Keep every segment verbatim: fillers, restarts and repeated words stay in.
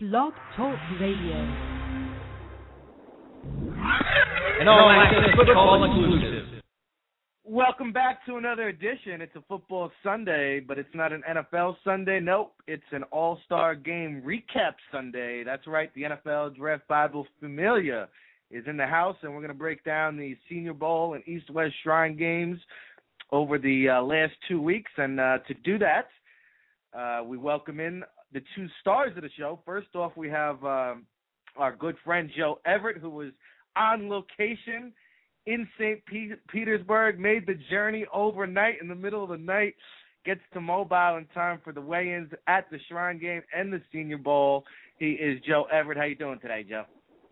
Blog Talk Radio. An all-access football exclusive. Welcome back to another edition. It's a football Sunday, but it's not an N F L Sunday. Nope, it's an all-star game recap Sunday. That's right, the N F L Draft Bible Familia is in the house, and we're going to break down the Senior Bowl and East-West Shrine games over the uh, last two weeks. And uh, to do that, uh, we welcome in the two stars of the show. First off, we have um, our good friend Joe Everett, who was on location in Saint Petersburg, made the journey overnight in the middle of the night, gets to Mobile in time for the weigh-ins at the Shrine game and the Senior Bowl. He is Joe Everett. How you doing today, Joe?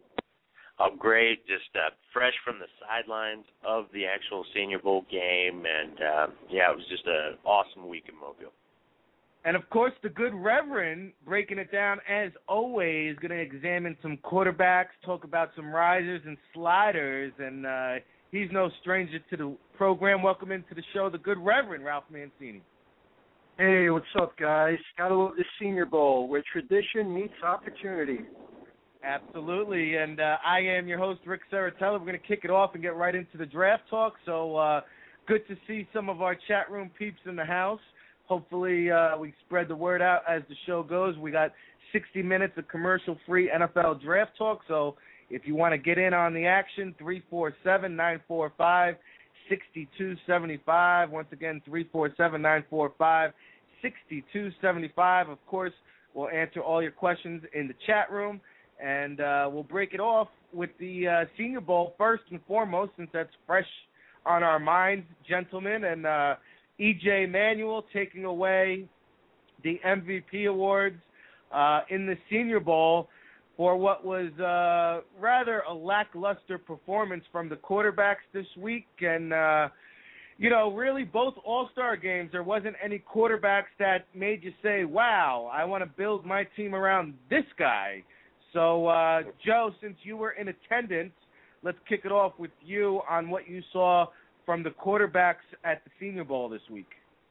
I'm great, just uh, fresh from the sidelines of the actual Senior Bowl game, and uh, yeah, it was just an awesome week in Mobile. And, of course, the good Reverend, breaking it down, as always, going to examine some quarterbacks, talk about some risers and sliders, and uh, he's no stranger to the program. Welcome into the show, the good Reverend Ralph Mancini. Hey, what's up, guys? Gotta love the Senior Bowl, where tradition meets opportunity. Absolutely, and uh, I am your host, Rick Saratella. We're going to kick it off and get right into the draft talk, so uh, good to see some of our chat room peeps in the house. Hopefully uh, we spread the word out as the show goes. We got sixty minutes of commercial-free N F L draft talk, so if you want to get in on the action, three four seven, nine four five, six two seven five. Once again, three four seven, nine four five, six two seven five. Of course, we'll answer all your questions in the chat room, and uh, we'll break it off with the uh, Senior Bowl first and foremost, since that's fresh on our minds, gentlemen, and uh, E J Manuel taking away the M V P awards uh, in the Senior Bowl for what was uh, rather a lackluster performance from the quarterbacks this week. And, uh, you know, really both all-star games, there wasn't any quarterbacks that made you say, wow, I want to build my team around this guy. So, uh, Joe, since you were in attendance, let's kick it off with you on what you saw from the quarterbacks at the Senior Bowl this week.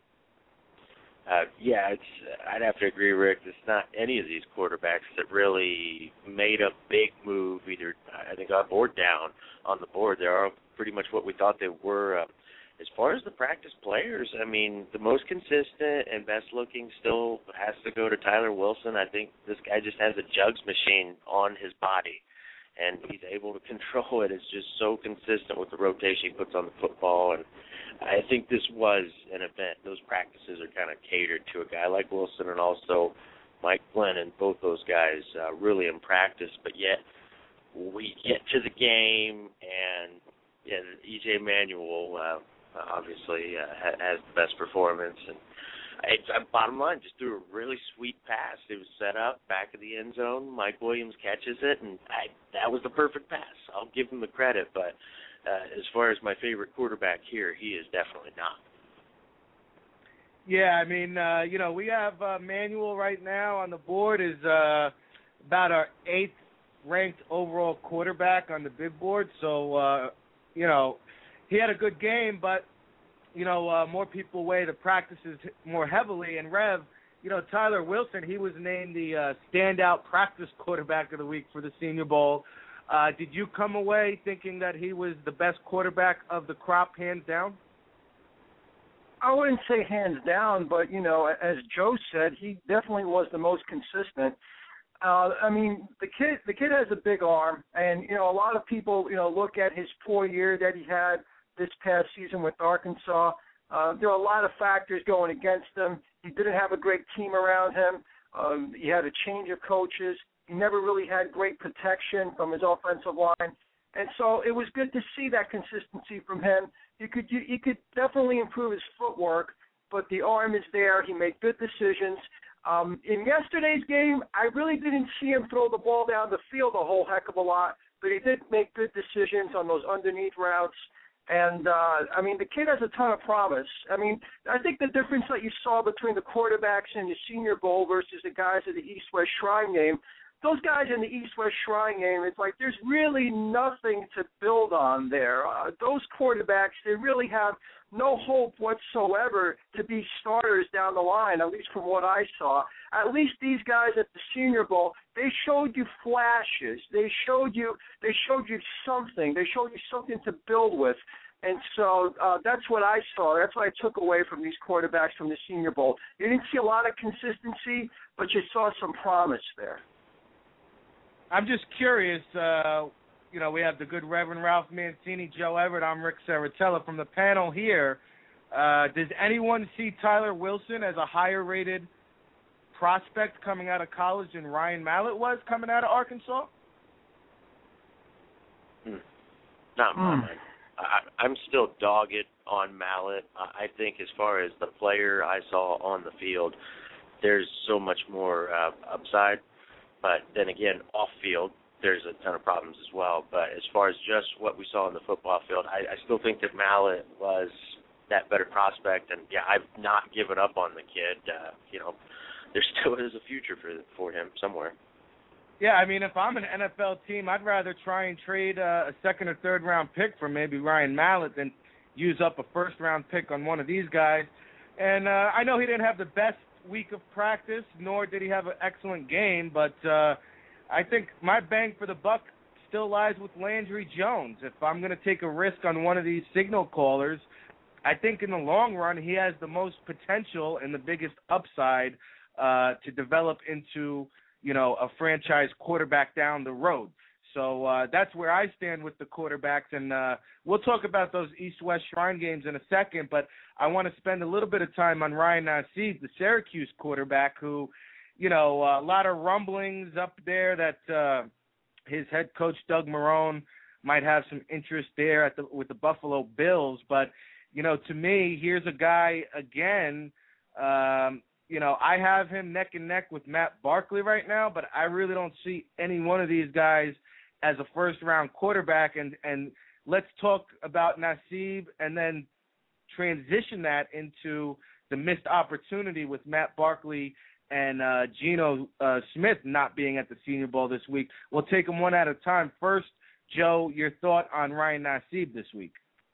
Uh, yeah, it's, I'd have to agree, Rick. It's not any of these quarterbacks that really made a big move, either I think up or down on the board. They are pretty much what we thought they were. Uh, as far as the practice players, I mean, the most consistent and best-looking still has to go to Tyler Wilson. I think this guy just has a jugs machine on his body, and he's able to control it. It's just so consistent with the rotation he puts on the football. And I think this was an event. Those practices are kind of catered to a guy like Wilson and also Mike Glennon, both those guys uh, really in practice. But yet we get to the game, and yeah, E J Manuel uh, obviously uh, has the best performance. And It's, uh, bottom line, just threw a really sweet pass. It was set up back of the end zone. Mike Williams catches it, and I, that was the perfect pass. I'll give him the credit, but uh, as far as my favorite quarterback here, he is definitely not. Yeah, I mean, uh, you know, we have uh, Manuel right now on the board is uh, about our eighth-ranked overall quarterback on the big board. So, uh, you know, he had a good game, but you know, uh, more people weigh the practices more heavily. And, Rev, you know, Tyler Wilson, he was named the uh, standout practice quarterback of the week for the Senior Bowl. Uh, did you come away thinking that he was the best quarterback of the crop, hands down? I wouldn't say hands down, but, you know, as Joe said, he definitely was the most consistent. Uh, I mean, the kid, the kid has a big arm, and, you know, a lot of people, you know, look at his poor year that he had this past season with Arkansas. Uh, there are a lot of factors going against him. He didn't have a great team around him. Um, he had a change of coaches. He never really had great protection from his offensive line. And so it was good to see that consistency from him. You could you, you could definitely improve his footwork, but the arm is there. He made good decisions. Um, in yesterday's game, I really didn't see him throw the ball down the field a whole heck of a lot, but he did make good decisions on those underneath routes. And, uh, I mean, the kid has a ton of promise. I mean, I think the difference that you saw between the quarterbacks in the Senior Bowl versus the guys at the East-West Shrine game those guys in the East-West Shrine game, it's like there's really nothing to build on there. Uh, those quarterbacks, they really have no hope whatsoever to be starters down the line, at least from what I saw. At least these guys at the Senior Bowl, they showed you flashes. They showed you they showed you something. They showed you something to build with. And so uh, that's what I saw. That's what I took away from these quarterbacks from the Senior Bowl. You didn't see a lot of consistency, but you saw some promise there. I'm just curious, uh, you know, we have the good Reverend Ralph Mancini, Joe Everett. I'm Rick Saratella from the panel here. Uh, does anyone see Tyler Wilson as a higher-rated prospect coming out of college than Ryan Mallett was coming out of Arkansas? Hmm. Not in my Hmm. mind. I, I'm still dogged on Mallett. I think as far as the player I saw on the field, there's so much more uh, upside. But then again, off field, there's a ton of problems as well. But as far as just what we saw on the football field, I, I still think that Mallett was that better prospect. And, yeah, I've not given up on the kid. Uh, you know, there still is a future for for him somewhere. Yeah, I mean, if I'm an N F L team, I'd rather try and trade uh, a second or third round pick for maybe Ryan Mallett than use up a first round pick on one of these guys. And uh, I know he didn't have the best week of practice, nor did he have an excellent game, but uh, I think my bang for the buck still lies with Landry Jones. If I'm going to take a risk on one of these signal callers, I think in the long run he has the most potential and the biggest upside uh, to develop into, you know, a franchise quarterback down the road. So uh, that's where I stand with the quarterbacks, and uh, we'll talk about those East-West Shrine games in a second, but I want to spend a little bit of time on Ryan Nassib, the Syracuse quarterback, who, you know, a lot of rumblings up there that uh, his head coach, Doug Marrone, might have some interest there at the, with the Buffalo Bills. But, you know, to me, here's a guy, again, um, you know, I have him neck and neck with Matt Barkley right now, but I really don't see any one of these guys as a first-round quarterback. And, and let's talk about Nassib and then transition that into the missed opportunity with Matt Barkley and uh, Geno uh, Smith not being at the Senior Bowl this week. We'll take them one at a time. First, Joe, your thought on Ryan Nassib this week.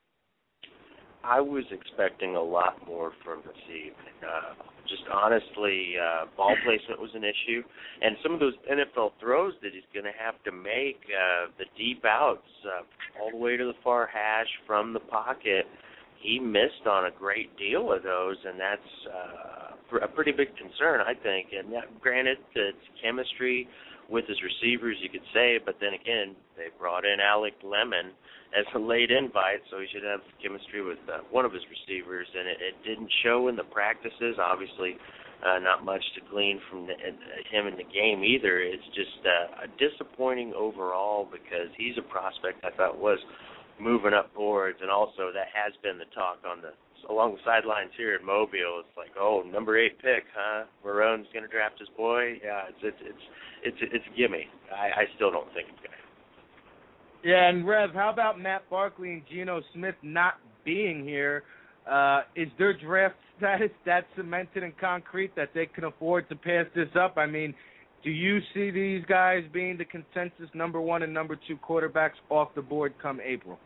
I was expecting a lot more from Nassib. Uh, just honestly, uh, ball placement was an issue. And some of those N F L throws that he's going to have to make, uh, the deep outs, uh, all the way to the far hash from the pocket, he missed on a great deal of those, and that's uh, a pretty big concern, I think. And yeah, granted, it's chemistry with his receivers, you could say, but then again, they brought in Alec Lemon as a late invite, so he should have chemistry with uh, one of his receivers, and it, it didn't show in the practices. Obviously, uh, not much to glean from the, uh, him in the game either. It's just uh, a disappointing overall because he's a prospect I thought was moving up boards, and also that has been the talk on the along the sidelines here in Mobile. It's like, oh, number eight pick, huh? Marrone's going to draft his boy. Yeah, it's it's it's it's it's a gimme. I, I still don't think it's going to. Yeah, and Rev, how about Matt Barkley and Geno Smith not being here? Uh, is their draft status that cemented and concrete that they can afford to pass this up? I mean, do you see these guys being the consensus number one and number two quarterbacks off the board come April?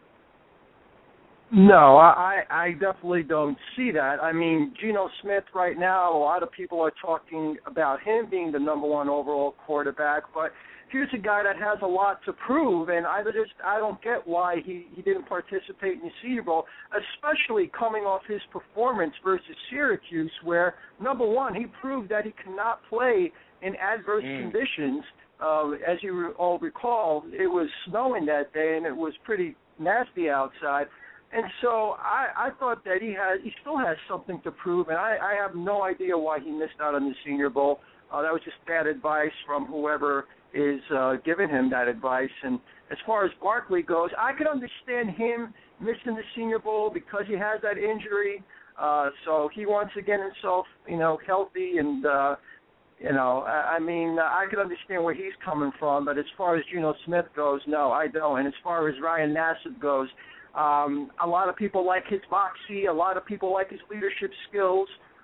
No, I, I definitely don't see that. I mean, Geno Smith right now, a lot of people are talking about him being the number one overall quarterback, but here's a guy that has a lot to prove, and I just I don't get why he, he didn't participate in the Senior Bowl, especially coming off his performance versus Syracuse, where, number one, he proved that he cannot play in adverse mm. conditions. Uh, as you all recall, it was snowing that day, and it was pretty nasty outside. And so I, I thought that he has, he still has something to prove, and I, I have no idea why he missed out on the Senior Bowl. Uh, that was just bad advice from whoever is uh, giving him that advice. And as far as Barkley goes, I could understand him missing the Senior Bowl because he has that injury. Uh, so he wants to get himself, you know, healthy. And, uh, you know, I, I mean, I could understand where he's coming from. But as far as Geno Smith goes, no, I don't. And as far as Ryan Nassib goes, um, a lot of people like his moxie. A lot of people like his leadership skills.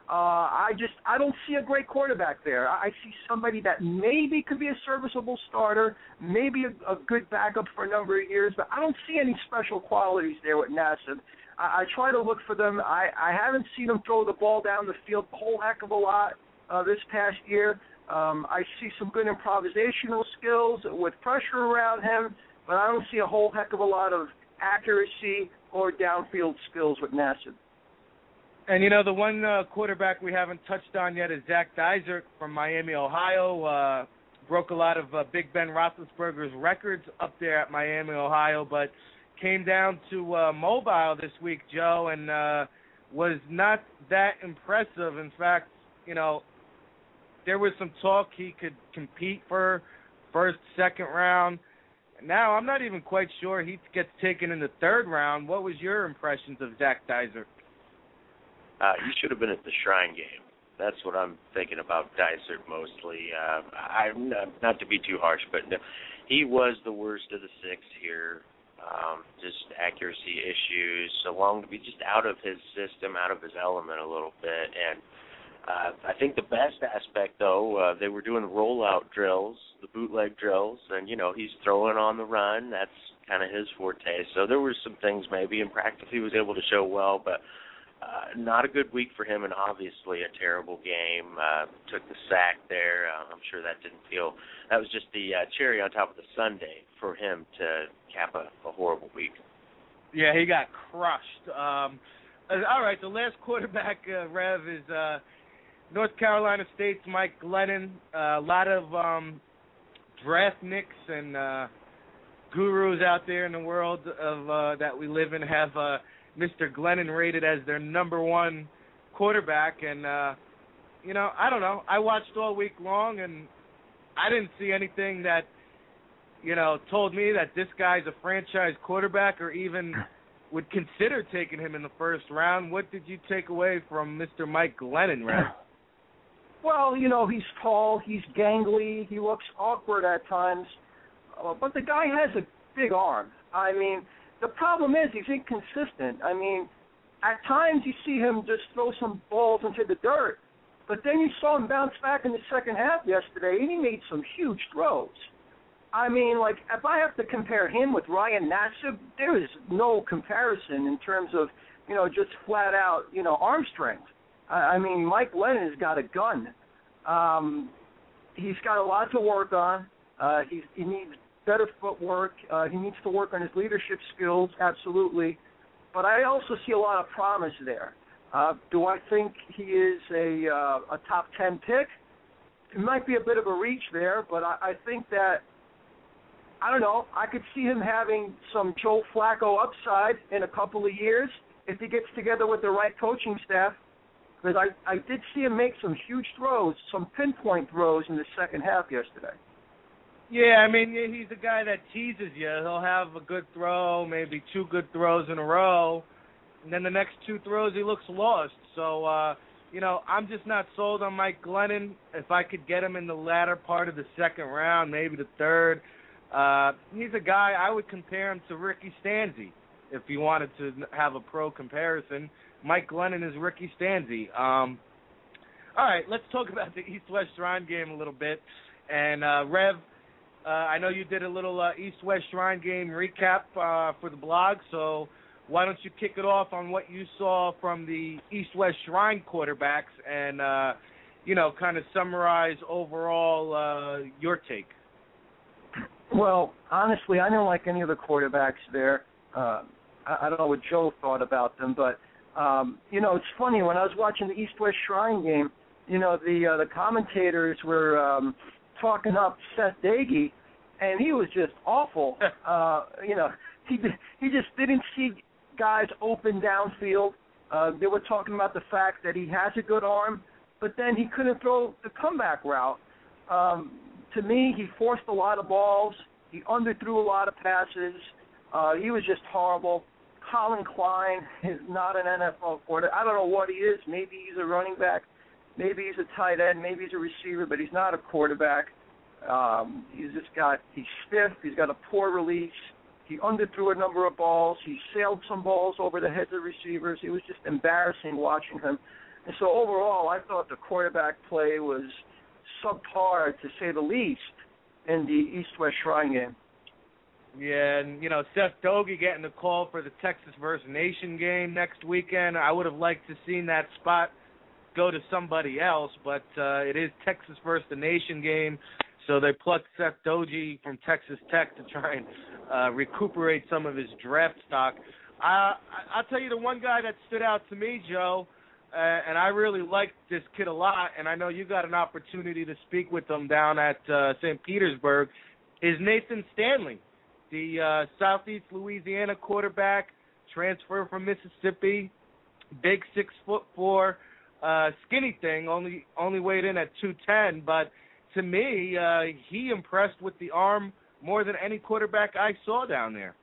Uh, I just I don't see a great quarterback there. I see somebody that maybe could be a serviceable starter, maybe a, a good backup for a number of years, but I don't see any special qualities there with Nassib. I, I try to look for them. I, I haven't seen him throw the ball down the field a whole heck of a lot uh, this past year. Um, I see some good improvisational skills with pressure around him, but I don't see a whole heck of a lot of accuracy or downfield skills with Nassib. And, you know, the one uh, quarterback we haven't touched on yet is Zach Dysert from Miami, Ohio. Uh, broke a lot of uh, Big Ben Roethlisberger's records up there at Miami, Ohio, but came down to uh, Mobile this week, Joe, and uh, was not that impressive. In fact, you know, there was some talk he could compete for first, second round. Now, I'm not even quite sure he gets taken in the third round. What was your impressions of Zach Dysert? Uh, he should have been at the Shrine game. That's what I'm thinking about Dysert mostly. Uh, I'm not, not to be too harsh, but no, he was the worst of the six here. Um, just accuracy issues, along to be just out of his system, out of his element a little bit. And uh, I think the best aspect, though, uh, they were doing rollout drills, the bootleg drills, and, you know, he's throwing on the run. That's kind of his forte. So there were some things maybe in practice he was able to show well, but Uh, not a good week for him, and obviously a terrible game. Uh, took the sack there. Uh, I'm sure that didn't feel – that was just the uh, cherry on top of the sundae for him to cap a, a horrible week. Yeah, he got crushed. Um, uh, all right, the last quarterback, uh, Rev, is uh, North Carolina State's Mike Glennon. Uh, a lot of um, draft nicks and uh, gurus out there in the world of uh, that we live in have uh, – Mister Glennon rated as their number one quarterback, and, uh, you know, I don't know. I watched all week long, and I didn't see anything that, you know, told me that this guy's a franchise quarterback or even would consider taking him in the first round. What did you take away from Mister Mike Glennon, Red? Well, you know, he's tall, he's gangly, he looks awkward at times, uh, but the guy has a big arm. I mean, the problem is he's inconsistent. I mean, at times you see him just throw some balls into the dirt, but then you saw him bounce back in the second half yesterday, and he made some huge throws. I mean, like, if I have to compare him with Ryan Nassib, there is no comparison in terms of, you know, just flat-out, you know, arm strength. I, I mean, Mike Glennon has got a gun. Um, he's got a lot to work on. Uh, he's, he needs better footwork. Uh, he needs to work on his leadership skills, absolutely. But I also see a lot of promise there. Uh, do I think he is a uh, a top ten pick? It might be a bit of a reach there, but I, I think that, I don't know, I could see him having some Joe Flacco upside in a couple of years if he gets together with the right coaching staff. Because I, I did see him make some huge throws, some pinpoint throws in the second half yesterday. Yeah, I mean, he's a guy that teases you. He'll have a good throw, maybe two good throws in a row, and then the next two throws he looks lost. So, uh, you know, I'm just not sold on Mike Glennon. If I could get him in the latter part of the second round, maybe the third, uh, he's a guy I would compare him to Ricky Stanzi if you wanted to have a pro comparison. Mike Glennon is Ricky Stanzi. Um, all right, let's talk about the East-West Shrine game a little bit. And, uh, Rev, Uh, I know you did a little uh, East-West Shrine game recap uh, for the blog, so why don't you kick it off on what you saw from the East-West Shrine quarterbacks and, uh, you know, kind of summarize overall uh, your take. Well, honestly, I don't like any of the quarterbacks there. Uh, I, I don't know what Joe thought about them, but, um, you know, it's funny. When I was watching the East-West Shrine game, you know, the uh, the commentators were um, – talking up Seth Dagey, and he was just awful. uh, you know, he he just didn't see guys open downfield. Uh, they were talking about the fact that he has a good arm, but then he couldn't throw the comeback route. Um, to me, he forced a lot of balls. He underthrew a lot of passes. Uh, he was just horrible. Colin Klein is not an N F L quarterback. I don't know what he is. Maybe he's a running back. Maybe he's a tight end, maybe he's a receiver, but he's not a quarterback. Um, he's just got, he's stiff, he's got a poor release. He underthrew a number of balls. He sailed some balls over the heads of receivers. It was just embarrassing watching him. And so overall, I thought the quarterback play was subpar, to say the least, in the East-West Shrine game. Yeah, and, you know, Seth Doege getting the call for the Texas versus Nation game next weekend. I would have liked to seen that spot go to somebody else, but uh, it is Texas versus the Nation game, so they plucked Seth Doege from Texas Tech to try and uh, recuperate some of his draft stock. Uh, I'll tell you the one guy that stood out to me, Joe, uh, and I really liked this kid a lot, and I know you got an opportunity to speak with him down at uh, Saint Petersburg, is Nathan Stanley. The uh, Southeast Louisiana quarterback, transfer from Mississippi, big six foot four, uh, skinny thing, only only weighed in at two ten. But to me, uh, he impressed with the arm more than any quarterback I saw down there.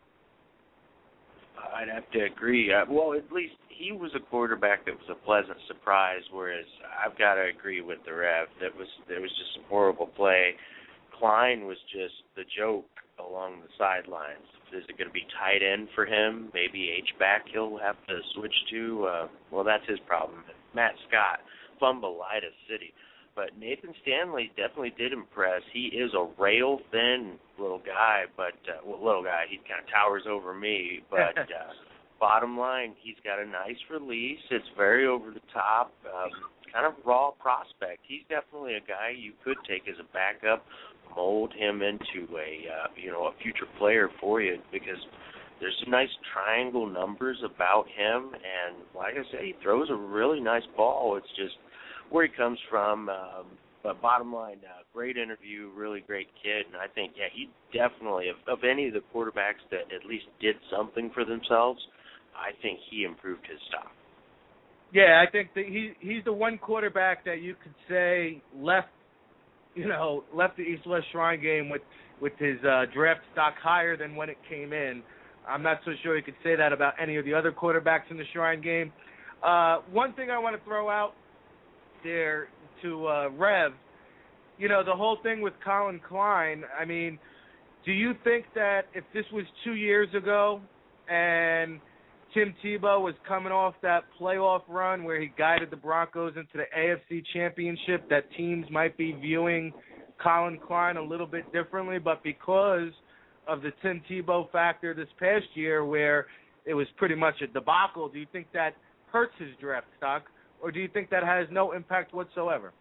I'd have to agree. Uh, well, at least he was a quarterback that was a pleasant surprise, whereas I've got to agree with the ref. That was there was just some horrible play. Klein was just the joke along the sidelines. Is it going to be tight end for him? Maybe H-back he'll have to switch to? Uh, well, that's his problem. Matt Scott, Fumbleitis City. But Nathan Stanley definitely did impress. He is a rail-thin little guy, but uh, well, little guy, he kind of towers over me. But uh, bottom line, he's got a nice release. It's very over the top, um, kind of raw prospect. He's definitely a guy you could take as a backup, mold him into a uh, you know a future player for you, because there's some nice triangle numbers about him, and like I say, he throws a really nice ball. It's just where he comes from. Um, but bottom line, uh, great interview, really great kid, and I think yeah, he definitely of, of any of the quarterbacks that at least did something for themselves, I think he improved his stock. Yeah, I think that he he's the one quarterback that you could say left. you know, left the East-West Shrine game with, with his uh, draft stock higher than when it came in. I'm not so sure you could say that about any of the other quarterbacks in the Shrine game. Uh, one thing I want to throw out there to uh, Rev, you know, the whole thing with Colin Klein, I mean, do you think that if this was two years ago and Tim Tebow was coming off that playoff run where he guided the Broncos into the A F C Championship, that teams might be viewing Colin Klein a little bit differently? But because of the Tim Tebow factor this past year where it was pretty much a debacle, do you think that hurts his draft stock, or do you think that has no impact whatsoever?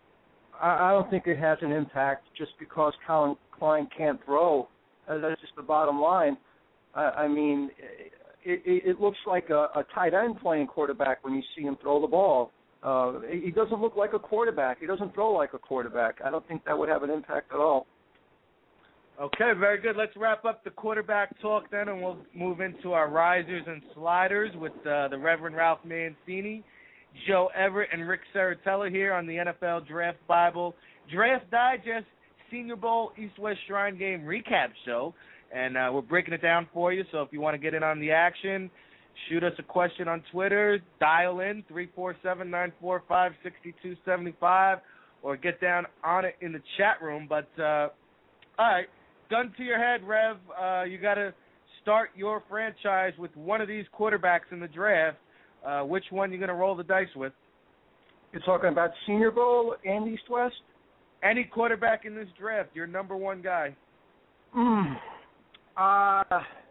I don't think it has an impact just because Colin Klein can't throw. Uh, that's just the bottom line. I, I mean, it, it, it looks like a, a tight end playing quarterback when you see him throw the ball. Uh, he doesn't look like a quarterback. He doesn't throw like a quarterback. I don't think that would have an impact at all. Okay, very good. Let's wrap up the quarterback talk then, and we'll move into our risers and sliders with uh, the Reverend Ralph Mancini, Joe Everett, and Rick Saratella here on the N F L Draft Bible Draft Digest Senior Bowl East-West Shrine Game recap show. And uh, we're breaking it down for you, so if you want to get in on the action, shoot us a question on Twitter, dial in three four seven, nine four five, six two seven five, or get down on it in the chat room. But, uh, all right, gun to your head, Rev. Uh, you got to start your franchise with one of these quarterbacks in the draft. Uh, which one you going to roll the dice with? You're talking about Senior Bowl and East-West? Any quarterback in this draft, your number one guy. Mm. Uh,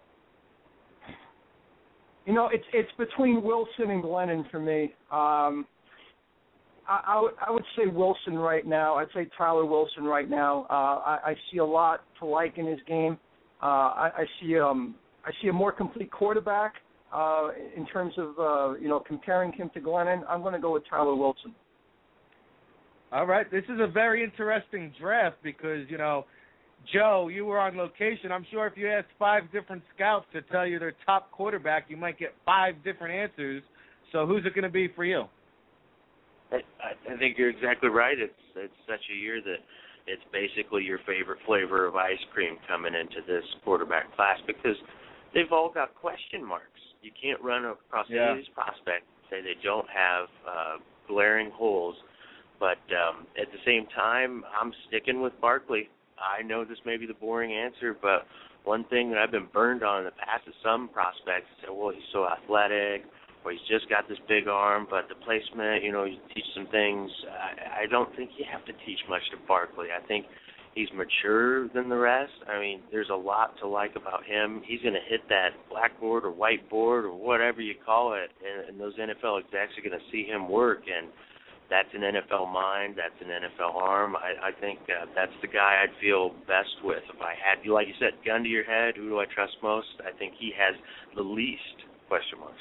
you know, it's it's between Wilson and Glennon for me. Um, I, I, w- I would say Wilson right now. I'd say Tyler Wilson right now. Uh, I, I see a lot to like in his game. Uh, I, I see um I see a more complete quarterback. Uh, in terms of, uh, you know, comparing him to Glennon, I'm going to go with Tyler Wilson. All right. This is a very interesting draft because, you know, Joe, you were on location. I'm sure if you asked five different scouts to tell you their top quarterback, you might get five different answers. So who's it going to be for you? I, I think you're exactly right. It's it's such a year that it's basically your favorite flavor of ice cream coming into this quarterback class because they've all got question marks. You can't run across yeah. any of these prospects and say they don't have uh, glaring holes. But um, at the same time, I'm sticking with Barkley. I know this may be the boring answer, but one thing that I've been burned on in the past is some prospects say, well, he's so athletic, Well, he's just got this big arm, but the placement, you know, you teach some things. I, I don't think you have to teach much to Barkley. I think he's mature than the rest. I mean, there's a lot to like about him. He's going to hit that blackboard or whiteboard or whatever you call it, and, and those N F L execs are going to see him work, and that's an N F L mind. That's an N F L arm. I, I think uh, that's the guy I'd feel best with. If I had, like you said, gun to your head, who do I trust most? I think he has the least question marks.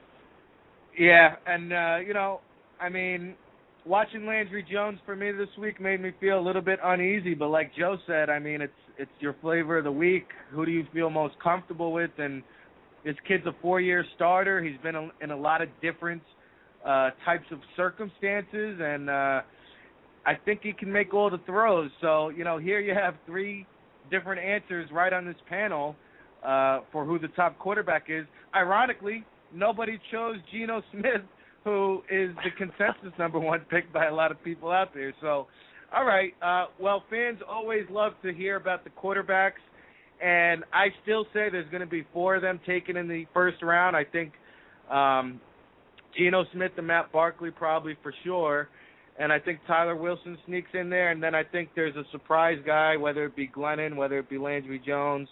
Yeah, and, uh, you know, I mean, watching Landry Jones for me this week made me feel a little bit uneasy, but like Joe said, I mean, it's it's your flavor of the week. Who do you feel most comfortable with? And this kid's a four-year starter. He's been in a lot of different uh, types of circumstances, and uh, I think he can make all the throws. So, you know, here you have three different answers right on this panel uh, for who the top quarterback is. Ironically, nobody chose Geno Smith, who is the consensus number one pick by a lot of people out there. So, all right. Uh, well, fans always love to hear about the quarterbacks, and I still say there's going to be four of them taken in the first round. I think um, Geno Smith and Matt Barkley probably for sure, and I think Tyler Wilson sneaks in there, and then I think there's a surprise guy, whether it be Glennon, whether it be Landry Jones,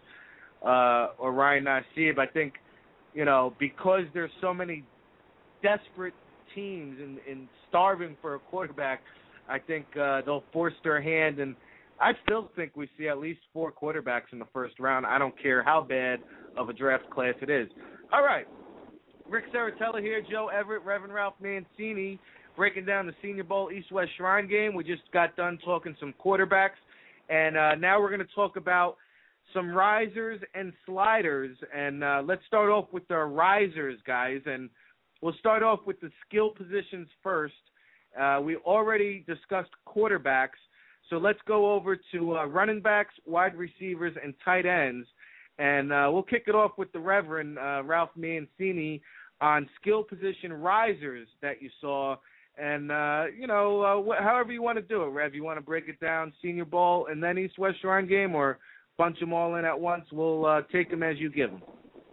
uh, or Ryan Nassib. I think, you know, because there's so many desperate teams and, and starving for a quarterback, I think uh, they'll force their hand, and I still think we see at least four quarterbacks in the first round. I don't care how bad of a draft class it is. All right, Rick Saratella here, Joe Everett, Reverend Ralph Mancini, breaking down the Senior Bowl East-West Shrine game. We just got done talking some quarterbacks, and uh, now we're going to talk about some risers and sliders, and uh, let's start off with the risers, guys, and we'll start off with the skill positions first. Uh, we already discussed quarterbacks, so let's go over to uh, running backs, wide receivers, and tight ends. And uh, we'll kick it off with the Reverend uh, Ralph Mancini on skill position risers that you saw. And, uh, you know, uh, wh- however you want to do it, Rev. You want to break it down, Senior Bowl and then East-West Shrine game, or bunch them all in at once? We'll uh, take them as you give them.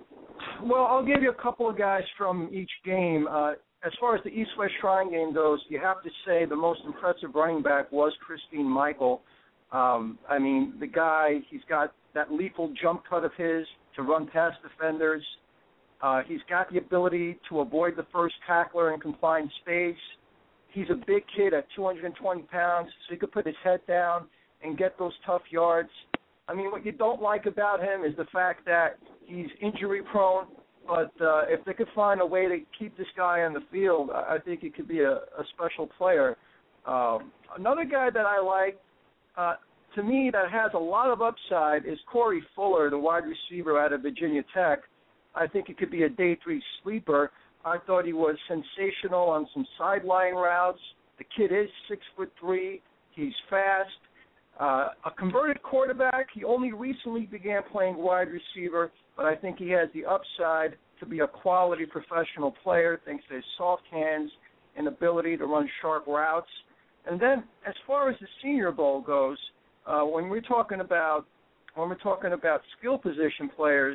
Well, I'll give you a couple of guys from each game. Uh, as far as the East-West Shrine game goes, you have to say the most impressive running back was Christine Michael. Um, I mean, the guy, he's got that lethal jump cut of his to run past defenders. Uh, he's got the ability to avoid the first tackler in confined space. He's a big kid at two hundred twenty pounds, so he could put his head down and get those tough yards. I mean, what you don't like about him is the fact that he's injury-prone, but uh, if they could find a way to keep this guy on the field, I think he could be a, a special player. Um, another guy that I like, uh, to me, that has a lot of upside is Corey Fuller, the wide receiver out of Virginia Tech. I think he could be a day three sleeper. I thought he was sensational on some sideline routes. The kid is six foot three. He's fast. Uh, a converted quarterback. He only recently began playing wide receiver, but I think he has the upside to be a quality professional player, thanks to his soft hands and ability to run sharp routes. And then, as far as the Senior Bowl goes, uh, when we're talking about when we're talking about skill position players,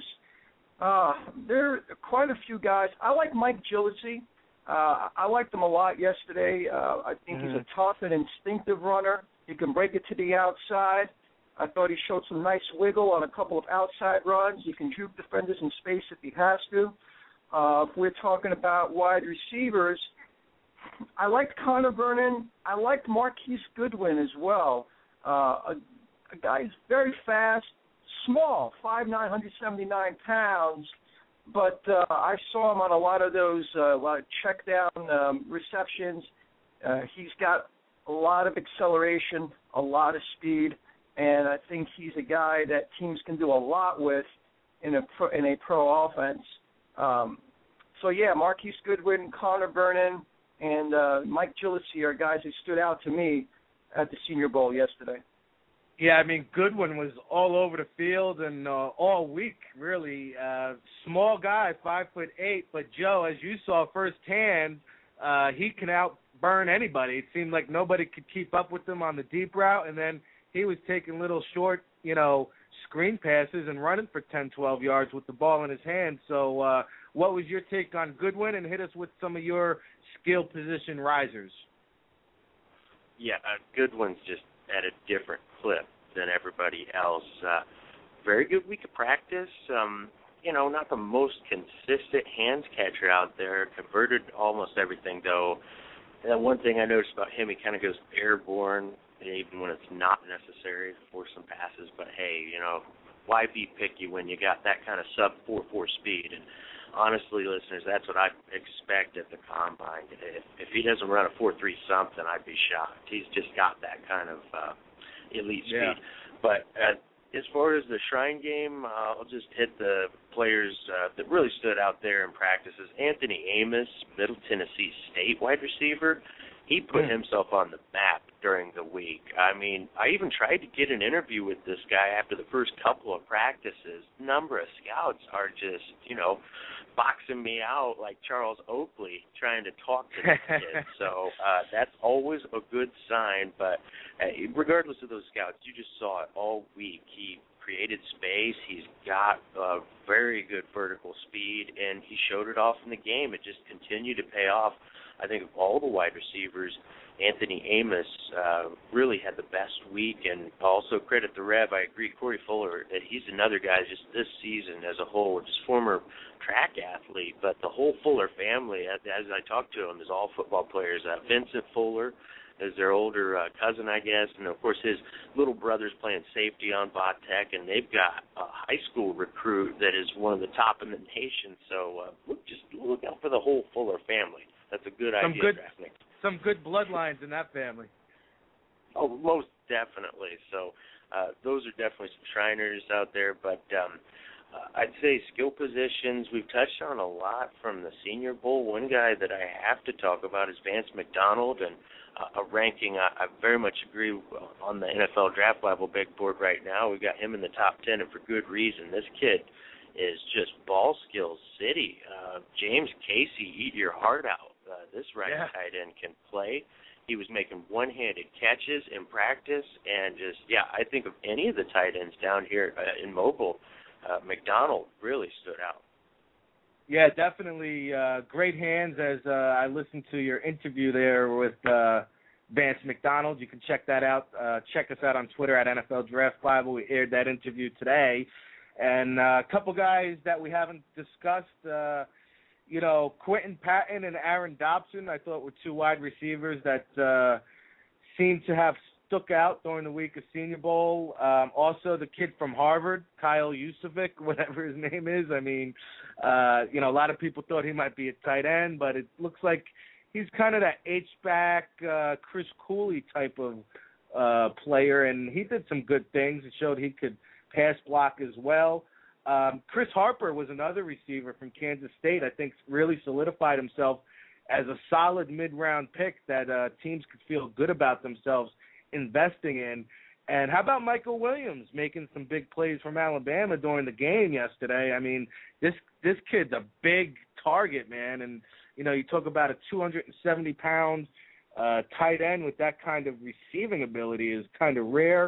uh, there are quite a few guys. I like Mike Gillespie. Uh, I liked him a lot yesterday. Uh, I think mm-hmm. he's a tough and instinctive runner. He can break it to the outside. I thought he showed some nice wiggle on a couple of outside runs. He can juke defenders in space if he has to. Uh, if we're talking about wide receivers, I liked Connor Vernon. I liked Marquise Goodwin as well. Uh, a, a guy who's very fast, small, five nine, one seventy-nine pounds, but uh, I saw him on a lot of those uh, lot of check down um, receptions. Uh, he's got a lot of acceleration, a lot of speed, and I think he's a guy that teams can do a lot with in a pro, in a pro offense. Um, so, yeah, Marquise Goodwin, Connor Vernon, and uh, Mike Gillespie are guys who stood out to me at the Senior Bowl yesterday. Yeah, I mean, Goodwin was all over the field and uh, all week, really. Uh, small guy, five foot eight, but Joe, as you saw firsthand, uh, he can outburn anybody. It seemed like nobody could keep up with him on the deep route, and then he was taking little short, you know, screen passes and running for ten, twelve yards with the ball in his hand. So uh, what was your take on Goodwin, and hit us with some of your skill position risers. Yeah, uh, Goodwin's just at a different clip than everybody else. Uh, very good week of practice. Um, you know, not the most consistent hands catcher out there. Converted almost everything, though. And then one thing I noticed about him, he kind of goes airborne, even when it's not necessary to force some passes. But, hey, you know, why be picky when you got that kind of sub four four speed? And honestly, listeners, that's what I expect at the Combine. If, if he doesn't run a four three something, I'd be shocked. He's just got that kind of uh, elite speed. Yeah. But uh, as far as the Shrine game, uh, I'll just hit the players uh, that really stood out there in practices. Anthony Amos, Middle Tennessee State wide receiver, he put mm. himself on the map during the week. I mean, I even tried to get an interview with this guy after the first couple of practices. A number of scouts are just, you know, boxing me out like Charles Oakley trying to talk to this kid. So uh, that's always a good sign. But uh, regardless of those scouts, you just saw it all week. He created space. He's got uh, very good vertical speed, and he showed it off in the game. It just continued to pay off. I think of all the wide receivers, Anthony Amos uh, really had the best week, and also credit the Rev. I agree, Corey Fuller, that he's another guy just this season as a whole, just former track athlete, but the whole Fuller family, as, as I talked to them, is all football players. Uh, Vincent Fuller is their older uh, cousin, I guess, and of course his little brother's playing safety on Vatech, and they've got a high school recruit that is one of the top in the nation. So uh, look, just look out for the whole Fuller family. That's a good some idea, good, Drafnick. Some good bloodlines in that family. Oh, most definitely. So uh, those are definitely some Shriners out there. But um, uh, I'd say skill positions, we've touched on a lot from the Senior Bowl. One guy that I have to talk about is Vance McDonald, and uh, a ranking I, I very much agree on the N F L Draft Bible big board right now. We've got him in the top ten, and for good reason. This kid is just ball skills city. Uh, James Casey, eat your heart out. Uh, this right yeah. tight end can play. He was making one-handed catches in practice, and just, yeah, I think of any of the tight ends down here uh, in Mobile, uh, McDonald really stood out. Yeah, definitely uh, great hands. As uh, I listened to your interview there with uh, Vance McDonald, you can check that out. Uh, check us out on Twitter at N F L Draft Bible. We aired that interview today. And uh, a couple guys that we haven't discussed, uh, you know, Quentin Patton and Aaron Dobson, I thought were two wide receivers that uh, seemed to have stuck out during the week of Senior Bowl. Um, also, the kid from Harvard, Kyle Yusovic, whatever his name is. I mean, uh, you know, a lot of people thought he might be a tight end, but it looks like he's kind of that H-back, uh, Chris Cooley type of uh, player, and he did some good things. It showed he could pass block as well. Um, Chris Harper was another receiver from Kansas State. I think really solidified himself as a solid mid-round pick that uh, teams could feel good about themselves investing in. And how about Michael Williams making some big plays from Alabama during the game yesterday? I mean, this this kid's a big target, man. And, you know, you talk about a two hundred seventy pound uh, tight end with that kind of receiving ability is kind of rare.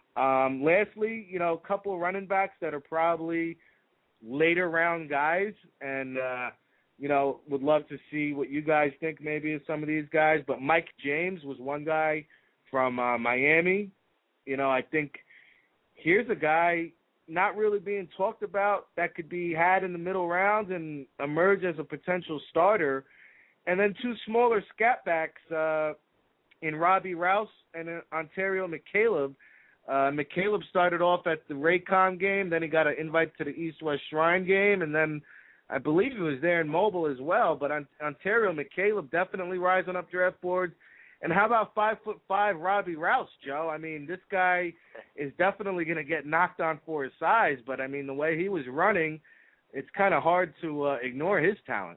Um, lastly, you know, a couple of running backs that are probably later round guys, and, uh, you know, would love to see what you guys think maybe of some of these guys. But Mike James was one guy from uh, Miami. You know, I think here's a guy not really being talked about that could be had in the middle rounds and emerge as a potential starter. And then two smaller scat backs uh, in Robbie Rouse and uh, Ontario McCaleb. Uh, McCaleb started off at the Raycom game, then he got an invite to the East-West Shrine game, and then I believe he was there in Mobile as well. But on, Ontario McCaleb definitely rising up draft boards. And how about five foot five Robbie Rouse, Joe? I mean, this guy is definitely going to get knocked on for his size, but I mean, the way he was running, it's kind of hard to uh, ignore his talent.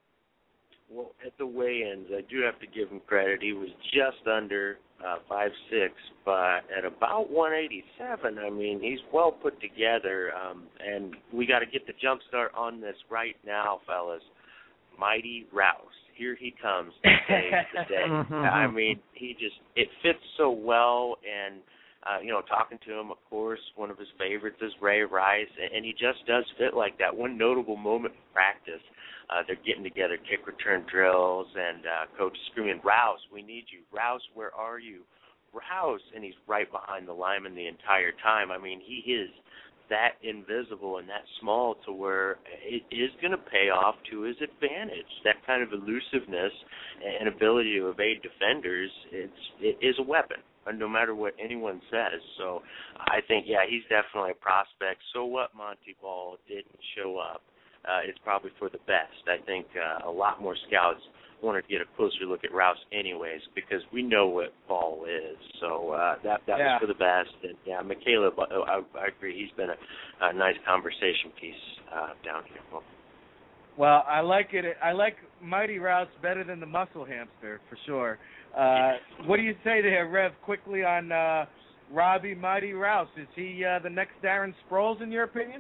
Well, at the weigh-ins, I do have to give him credit. He was just under uh, five six, but at about one eighty-seven, I mean, he's well put together, um, and we got to get the jump start on this right now, fellas. Mighty Rouse. Here he comes to save the day. I mean, he just, it fits so well, and Uh, you know, talking to him, of course, one of his favorites is Ray Rice, and he just does fit like that. One notable moment in practice, uh, they're getting together, kick return drills, and uh, Coach is screaming, "Rouse, we need you. Rouse, where are you? Rouse," and he's right behind the lineman the entire time. I mean, he is that invisible and that small to where it is going to pay off to his advantage. That kind of elusiveness and ability to evade defenders, it's, it is a weapon, no matter what anyone says. So I think, yeah, he's definitely a prospect. So what Monty Ball didn't show up, uh, it's probably for the best. I think uh, a lot more scouts wanted to get a closer look at Rouse anyways, because we know what Ball is. So uh, that that yeah. was for the best. And yeah, Michaela, I, I agree. He's been a, a nice conversation piece uh, down here. Well, well, I like it. I like Mighty Rouse better than the Muscle Hamster for sure. Uh, what do you say there, Rev? Quickly on uh, Robbie Mighty Rouse. Is he uh, the next Darren Sproles in your opinion?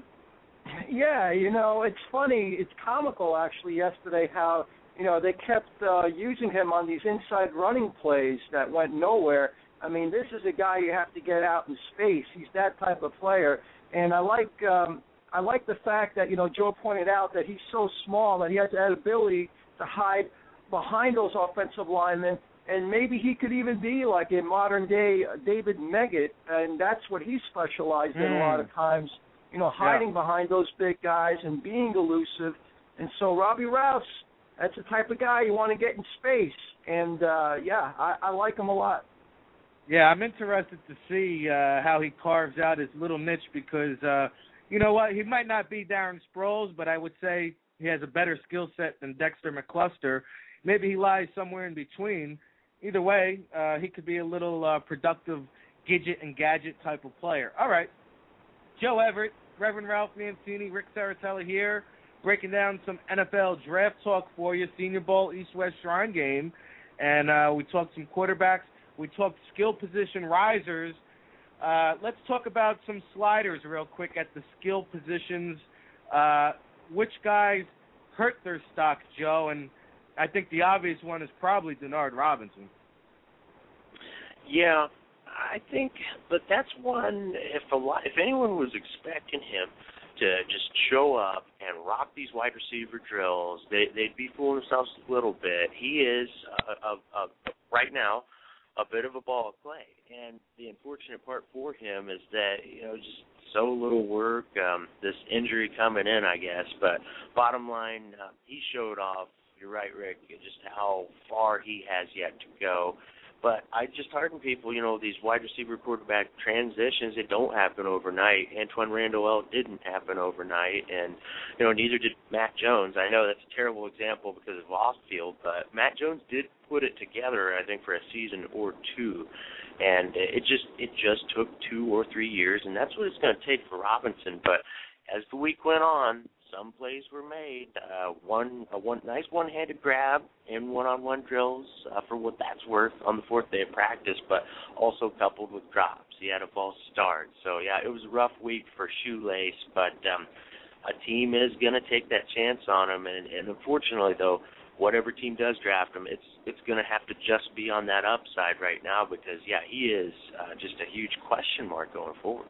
Yeah, you know, it's funny. It's comical actually. Yesterday, how you know, they kept uh, using him on these inside running plays that went nowhere. I mean, this is a guy you have to get out in space. He's that type of player. And I like um, I like the fact that, you know, Joe pointed out that he's so small that he has that ability to hide behind those offensive linemen. And maybe he could even be like a modern-day David Meggett, and that's what he specialized mm. in a lot of times, you know, hiding yeah. behind those big guys and being elusive. And so Robbie Rouse, that's the type of guy you want to get in space. And, uh, yeah, I, I like him a lot. Yeah, I'm interested to see uh, how he carves out his little niche because, uh, you know what, he might not be Darren Sproles, but I would say he has a better skill set than Dexter McCluster. Maybe he lies somewhere in between. Either way, uh, he could be a little uh, productive gidget and gadget type of player. All right, Joe Everett, Reverend Ralph Mancini, Rick Saratella here, breaking down some N F L draft talk for you, Senior Bowl East-West Shrine game. And uh, we talked some quarterbacks. We talked skill position risers. Uh, let's talk about some sliders real quick at the skill positions. Uh, which guys hurt their stock, Joe? And I think the obvious one is probably Denard Robinson. Yeah, I think, but that's one, if a lot, if anyone was expecting him to just show up and rock these wide receiver drills, they, they'd be fooling themselves a little bit. He is, a, a, a, right now, a bit of a ball of clay. And the unfortunate part for him is that, you know, just so little work, um, this injury coming in, I guess. But bottom line, uh, he showed off, you're right, Rick, just how far he has yet to go. But I just hearten people, you know, these wide receiver quarterback transitions, they don't happen overnight. Antoine Randall L. didn't happen overnight, and, you know, neither did Matt Jones. I know that's a terrible example because of off-field, but Matt Jones did put it together, I think, for a season or two. And it just it just took two or three years, and that's what it's going to take for Robinson. But as the week went on, some plays were made. Uh, one, a one nice one-handed grab in one-on-one drills uh, for what that's worth on the fourth day of practice, but also coupled with drops. He had a false start. So, yeah, it was a rough week for Shoelace, but um, a team is going to take that chance on him. And, and unfortunately, though, whatever team does draft him, it's it's going to have to just be on that upside right now because, yeah, he is uh, just a huge question mark going forward.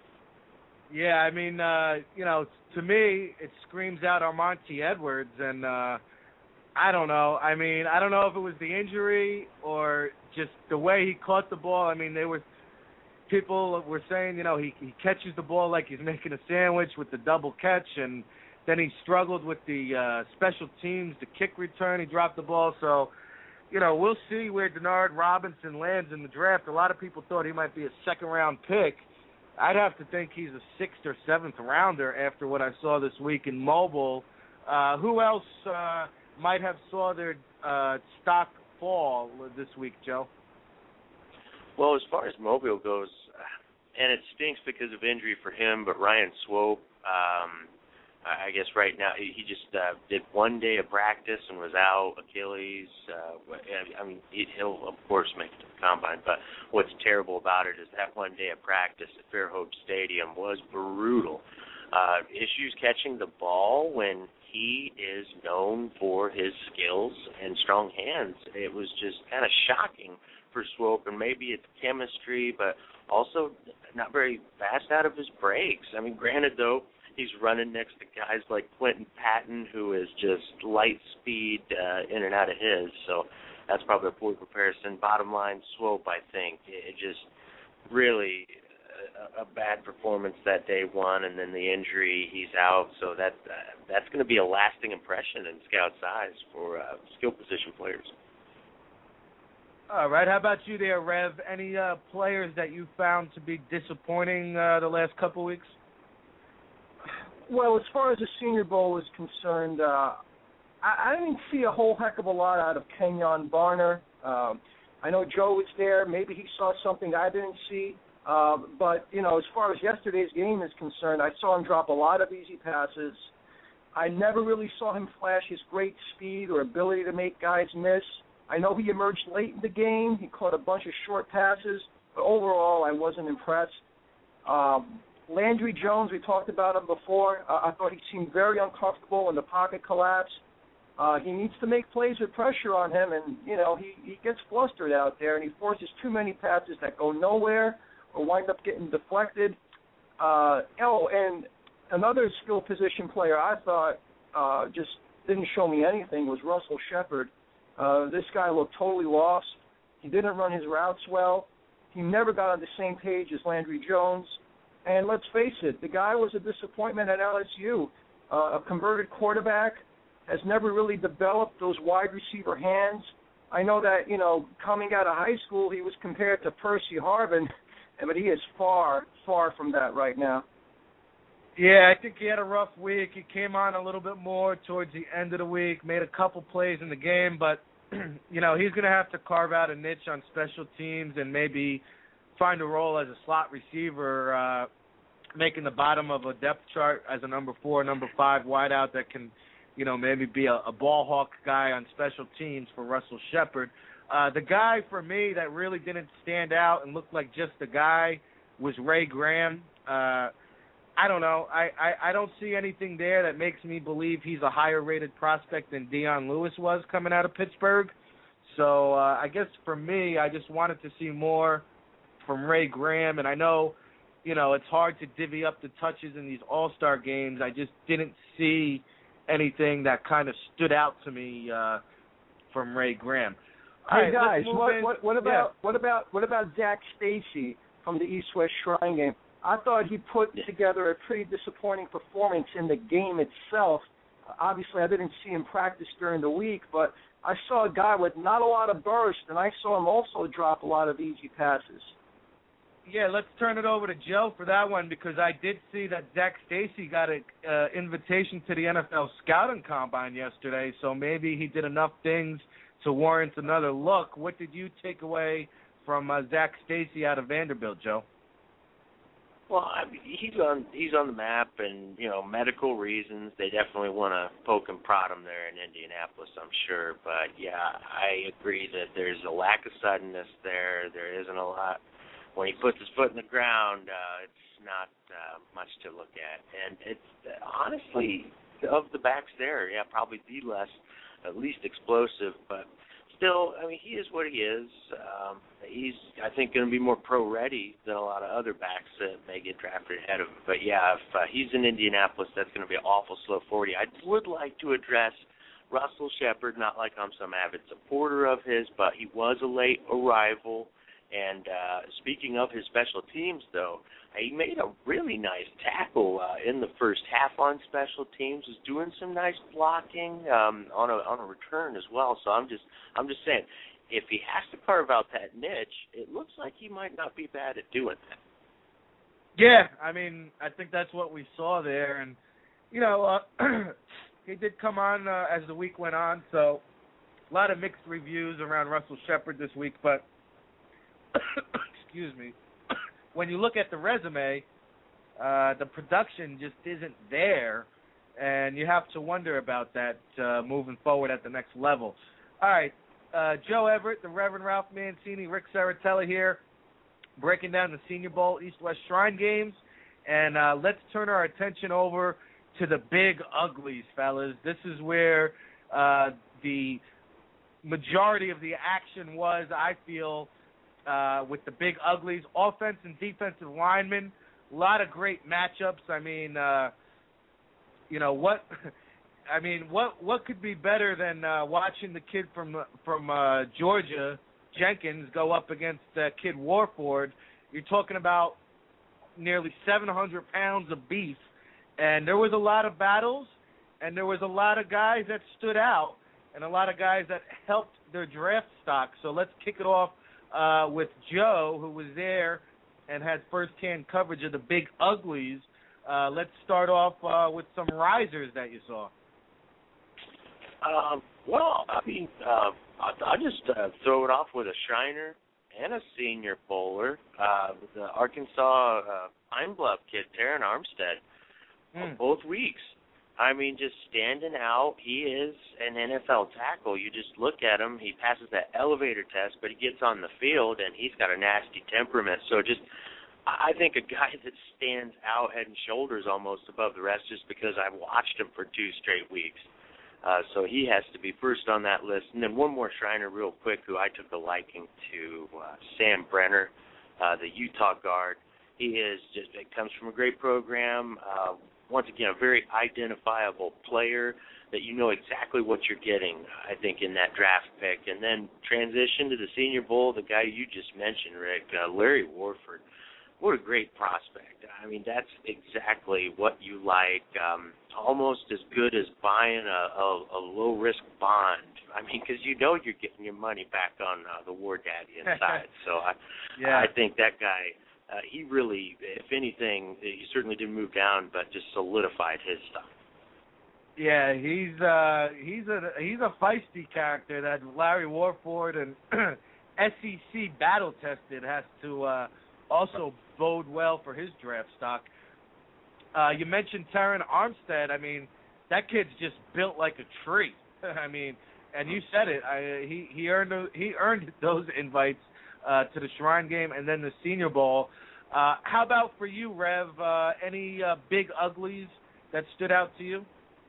Yeah, I mean, uh, you know, to me, it screams out Armonte Edwards, and uh, I don't know. I mean, I don't know if it was the injury or just the way he caught the ball. I mean, they were people were saying, you know, he, he catches the ball like he's making a sandwich with the double catch, and then he struggled with the uh, special teams, the kick return. He dropped the ball. So, you know, we'll see where Denard Robinson lands in the draft. A lot of people thought he might be a second-round pick. I'd have to think he's a sixth or seventh rounder after what I saw this week in Mobile. Uh, who else uh, might have saw their uh, stock fall this week, Joe? Well, as far as Mobile goes, and it stinks because of injury for him, but Ryan Swope, um, I guess right now he just uh, did one day of practice and was out, Achilles. Uh, I mean, he'll, of course, make it to the combine, but what's terrible about it is that one day of practice at Fairhope Stadium was brutal. Uh, issues catching the ball when he is known for his skills and strong hands. It was just kind of shocking for Swope, and maybe it's chemistry, but also not very fast out of his breaks. I mean, granted, though, he's running next to guys like Quentin Patton, who is just light speed uh, in and out of his, so that's probably a poor comparison. Bottom line, Swope, I think, it just really a, a bad performance that day one, and then the injury, he's out, so that uh, that's going to be a lasting impression in Scout's eyes for uh, skill position players. All right, how about you there, Rev? Any uh, players that you found to be disappointing uh, the last couple of weeks? Well, as far as the Senior Bowl is concerned, uh, I, I didn't see a whole heck of a lot out of Kenyon Barner. Um, I know Joe was there. Maybe he saw something I didn't see. Uh, but, you know, as far as yesterday's game is concerned, I saw him drop a lot of easy passes. I never really saw him flash his great speed or ability to make guys miss. I know he emerged late in the game. He caught a bunch of short passes. But overall, I wasn't impressed. Um, Landry Jones, we talked about him before. Uh, I thought he seemed very uncomfortable when the pocket collapsed. Uh, he needs to make plays with pressure on him, and, you know, he, he gets flustered out there, and he forces too many passes that go nowhere or wind up getting deflected. Uh, oh, and another skill position player I thought uh, just didn't show me anything was Russell Shepard. Uh, this guy looked totally lost. He didn't run his routes well. He never got on the same page as Landry Jones. And let's face it, the guy was a disappointment at L S U. Uh, a converted quarterback, has never really developed those wide receiver hands. I know that, you know, coming out of high school, he was compared to Percy Harvin, but he is far, far from that right now. Yeah, I think he had a rough week. He came on a little bit more towards the end of the week, made a couple plays in the game, but, you know, he's going to have to carve out a niche on special teams and maybe find a role as a slot receiver, uh, making the bottom of a depth chart as a number four, number five wideout that can, you know, maybe be a, a ball hawk guy on special teams for Russell Shepard. Uh, the guy for me that really didn't stand out and looked like just a guy was Ray Graham. Uh, I don't know. I, I, I don't see anything there that makes me believe he's a higher-rated prospect than Dion Lewis was coming out of Pittsburgh. So uh, I guess for me, I just wanted to see more from Ray Graham. And I know, you know, it's hard to divvy up the touches in these all-star games. I just didn't see anything that kind of stood out to me uh, from Ray Graham. Hey, right, guys, what, what, what about yeah. what about what about Zach Stacy from the East-West Shrine game? I thought he put together a pretty disappointing performance in the game itself. Obviously, I didn't see him practice during the week, but I saw a guy with not a lot of burst, and I saw him also drop a lot of easy passes. Yeah, let's turn it over to Joe for that one, because I did see that Zach Stacy got an uh, invitation to the N F L Scouting Combine yesterday, so maybe he did enough things to warrant another look. What did you take away from uh, Zach Stacy out of Vanderbilt, Joe? Well, I mean, he's on he's on the map, and, you know, medical reasons, they definitely want to poke and prod him there in Indianapolis, I'm sure. But, yeah, I agree that there's a lack of suddenness there. There isn't a lot. When he puts his foot in the ground, uh, it's not uh, much to look at. And it's uh, honestly, of the backs there, yeah, probably the less, at least explosive. But still, I mean, he is what he is. Um, he's, I think, going to be more pro-ready than a lot of other backs that may get drafted ahead of him. But, yeah, if uh, he's in Indianapolis, that's going to be an awful slow forty. I would like to address Russell Shepard, not like I'm some avid supporter of his, but he was a late arrival. And uh, speaking of his special teams, though, he made a really nice tackle uh, in the first half on special teams. Was doing some nice blocking um, on a on a return as well. So I'm just I'm just saying, if he has to carve out that niche, it looks like he might not be bad at doing that. Yeah, I mean, I think that's what we saw there, and you know, uh, he did come on uh, as the week went on. So a lot of mixed reviews around Russell Shepard this week, but. Excuse me. When you look at the resume, uh, the production just isn't there, and you have to wonder about that uh, moving forward at the next level. All right, uh, Joe Everett, the Reverend Ralph Mancini, Rick Saratella here, breaking down the Senior Bowl East-West Shrine games, and uh, let's turn our attention over to the big uglies, fellas. This is where uh, the majority of the action was, I feel, uh, with the big uglies, offense and defensive linemen. A lot of great matchups. I mean, uh, you know what? I mean, what what could be better than uh, watching the kid from from uh, Georgia, Jenkins, go up against uh, Kid Warford? You're talking about nearly seven hundred pounds of beef, and there was a lot of battles, and there was a lot of guys that stood out, and a lot of guys that helped their draft stock. So let's kick it off uh, with Joe, who was there and had firsthand coverage of the big uglies. Uh, let's start off uh, with some risers that you saw. Um, well, I mean, uh, I'll, I'll just uh, throw it off with a Shriner and a Senior Bowler. Uh, the Arkansas uh, Pine Bluff kid, Terran Armstead, Mm. both weeks. I mean, just standing out. He is an N F L tackle. You just look at him. He passes that elevator test, but he gets on the field, and he's got a nasty temperament. So just, I think a guy that stands out head and shoulders almost above the rest just because I've watched him for two straight weeks. Uh, so he has to be first on that list. And then one more Shriner real quick who I took a liking to, uh, Sam Brenner, uh, the Utah guard. He is just, it comes from a great program. Uh, once again, a very identifiable player that you know exactly what you're getting, I think, in that draft pick. And then transition to the Senior Bowl, the guy you just mentioned, Rick, uh, Larry Warford. What a great prospect. I mean, that's exactly what you like, um, almost as good as buying a, a, a low-risk bond. I mean, because you know you're getting your money back on uh, the War Daddy inside. So I, yeah. I think that guy, uh, he really, if anything, he certainly didn't move down, but just solidified his stuff. Yeah, he's uh, he's a he's a feisty character that Larry Warford and S E C battle tested has to uh, also bode well for his draft stock. Uh, you mentioned Terran Armstead. I mean, that kid's just built like a tree. I mean, and you said it. I, he he earned he earned those invites uh, to the Shrine Game and then the Senior Bowl. Uh, how about for you, Rev? Uh, any uh, big uglies that stood out to you?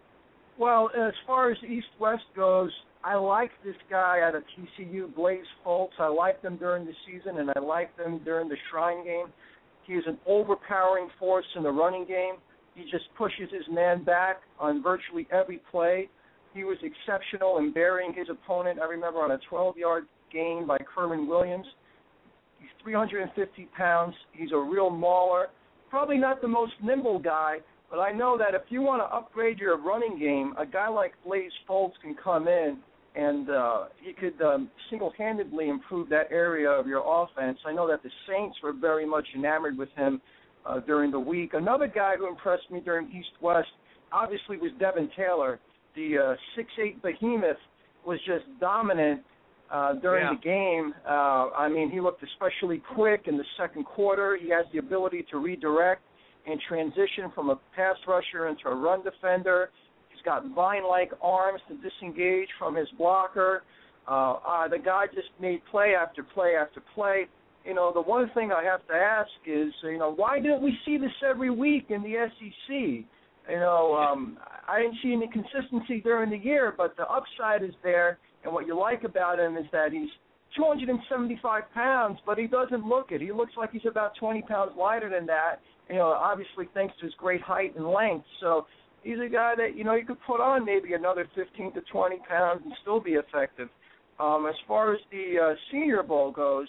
Well, as far as East-West goes, I like this guy out of T C U, Blaze Foltz. I liked him during the season, and I liked him during the Shrine Game. He is an overpowering force in the running game. He just pushes his man back on virtually every play. He was exceptional in burying his opponent. I remember on a twelve-yard gain by Kerwin Williams. He's three hundred fifty pounds. He's a real mauler. Probably not the most nimble guy, but I know that if you want to upgrade your running game, a guy like Blaze Foltz can come in and uh, he could um, single-handedly improve that area of your offense. I know that the Saints were very much enamored with him uh, during the week. Another guy who impressed me during East-West obviously was Devin Taylor. The uh, six eight behemoth was just dominant uh, during yeah. the game. Uh, I mean, he looked especially quick in the second quarter. He has the ability to redirect and transition from a pass rusher into a run defender. He's got vine-like arms to disengage from his blocker. Uh, uh, the guy just made play after play after play. You know, the one thing I have to ask is, you know, why didn't we see this every week in the S E C? You know, um, I didn't see any consistency during the year, but the upside is there. And what you like about him is that he's two hundred seventy-five pounds, but he doesn't look it. He looks like he's about twenty pounds lighter than that. You know, obviously thanks to his great height and length. So he's a guy that, you know, you could put on maybe another fifteen to twenty pounds and still be effective. Um, as far as the uh, Senior Bowl goes,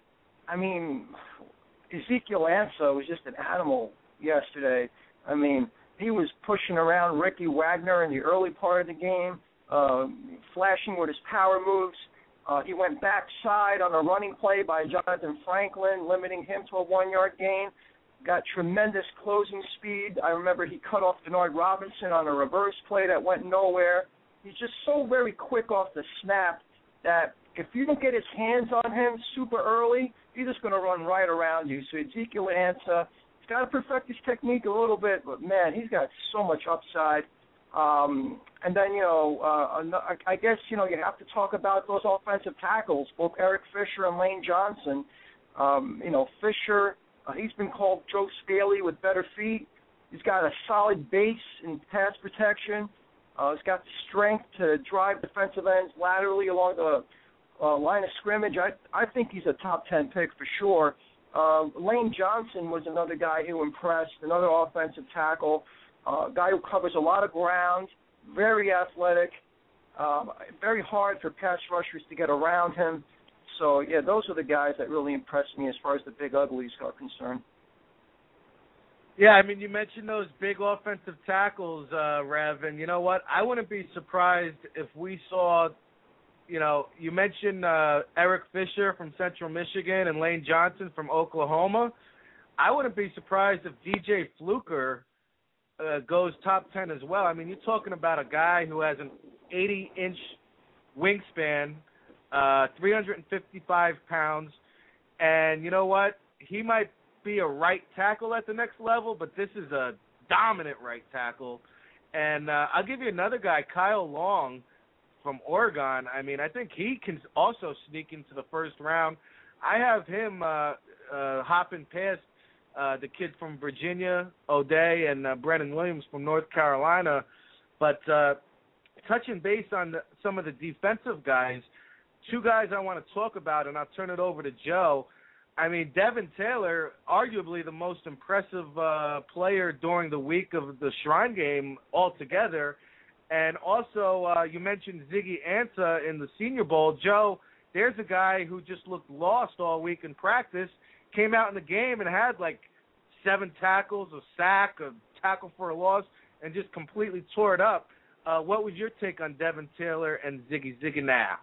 I mean, Ezekiel Ansah was just an animal yesterday. I mean, he was pushing around Ricky Wagner in the early part of the game, uh, flashing with his power moves. Uh, he went backside on a running play by Jonathan Franklin, limiting him to a one-yard gain. Got tremendous closing speed. I remember he cut off Denard Robinson on a reverse play that went nowhere. He's just so very quick off the snap that if you don't get his hands on him super early, he's just going to run right around you. So Ezekiel Ansah, he's got to perfect his technique a little bit, but, man, he's got so much upside. Um, and then, you know, uh, I guess, you know, you have to talk about those offensive tackles, both Eric Fisher and Lane Johnson. Um, you know, Fisher, uh, he's been called Joe Staley with better feet. He's got a solid base in pass protection. Uh, he's got the strength to drive defensive ends laterally along the uh, line of scrimmage, I I think he's a top ten pick for sure. Uh, Lane Johnson was another guy who impressed, another offensive tackle, uh, guy who covers a lot of ground, very athletic, uh, very hard for pass rushers to get around him. So, yeah, those are the guys that really impressed me as far as the big uglies are concerned. Yeah, I mean, you mentioned those big offensive tackles, uh, Rev, and you know what? I wouldn't be surprised if we saw, you know, you mentioned uh, Eric Fisher from Central Michigan and Lane Johnson from Oklahoma. I wouldn't be surprised if D J Fluker uh, goes top ten as well. I mean, you're talking about a guy who has an eighty-inch wingspan, uh, three hundred fifty-five pounds, and you know what? He might be a right tackle at the next level, but this is a dominant right tackle. And uh, I'll give you another guy, Kyle Long from Oregon. I mean, I think he can also sneak into the first round. I have him uh, uh, hopping past uh, the kid from Virginia, O'Day, and uh, Brennan Williams from North Carolina. But uh, touching base on the, some of the defensive guys, two guys I want to talk about, and I'll turn it over to Joe. I mean, Devin Taylor, arguably the most impressive uh, player during the week of the Shrine Game altogether. And also, uh, you mentioned Ziggy Ansah in the Senior Bowl. Joe, there's a guy who just looked lost all week in practice, came out in the game and had like seven tackles, a sack, a tackle for a loss, and just completely tore it up. Uh, what was your take on Devin Taylor and Ziggy Ziggy now?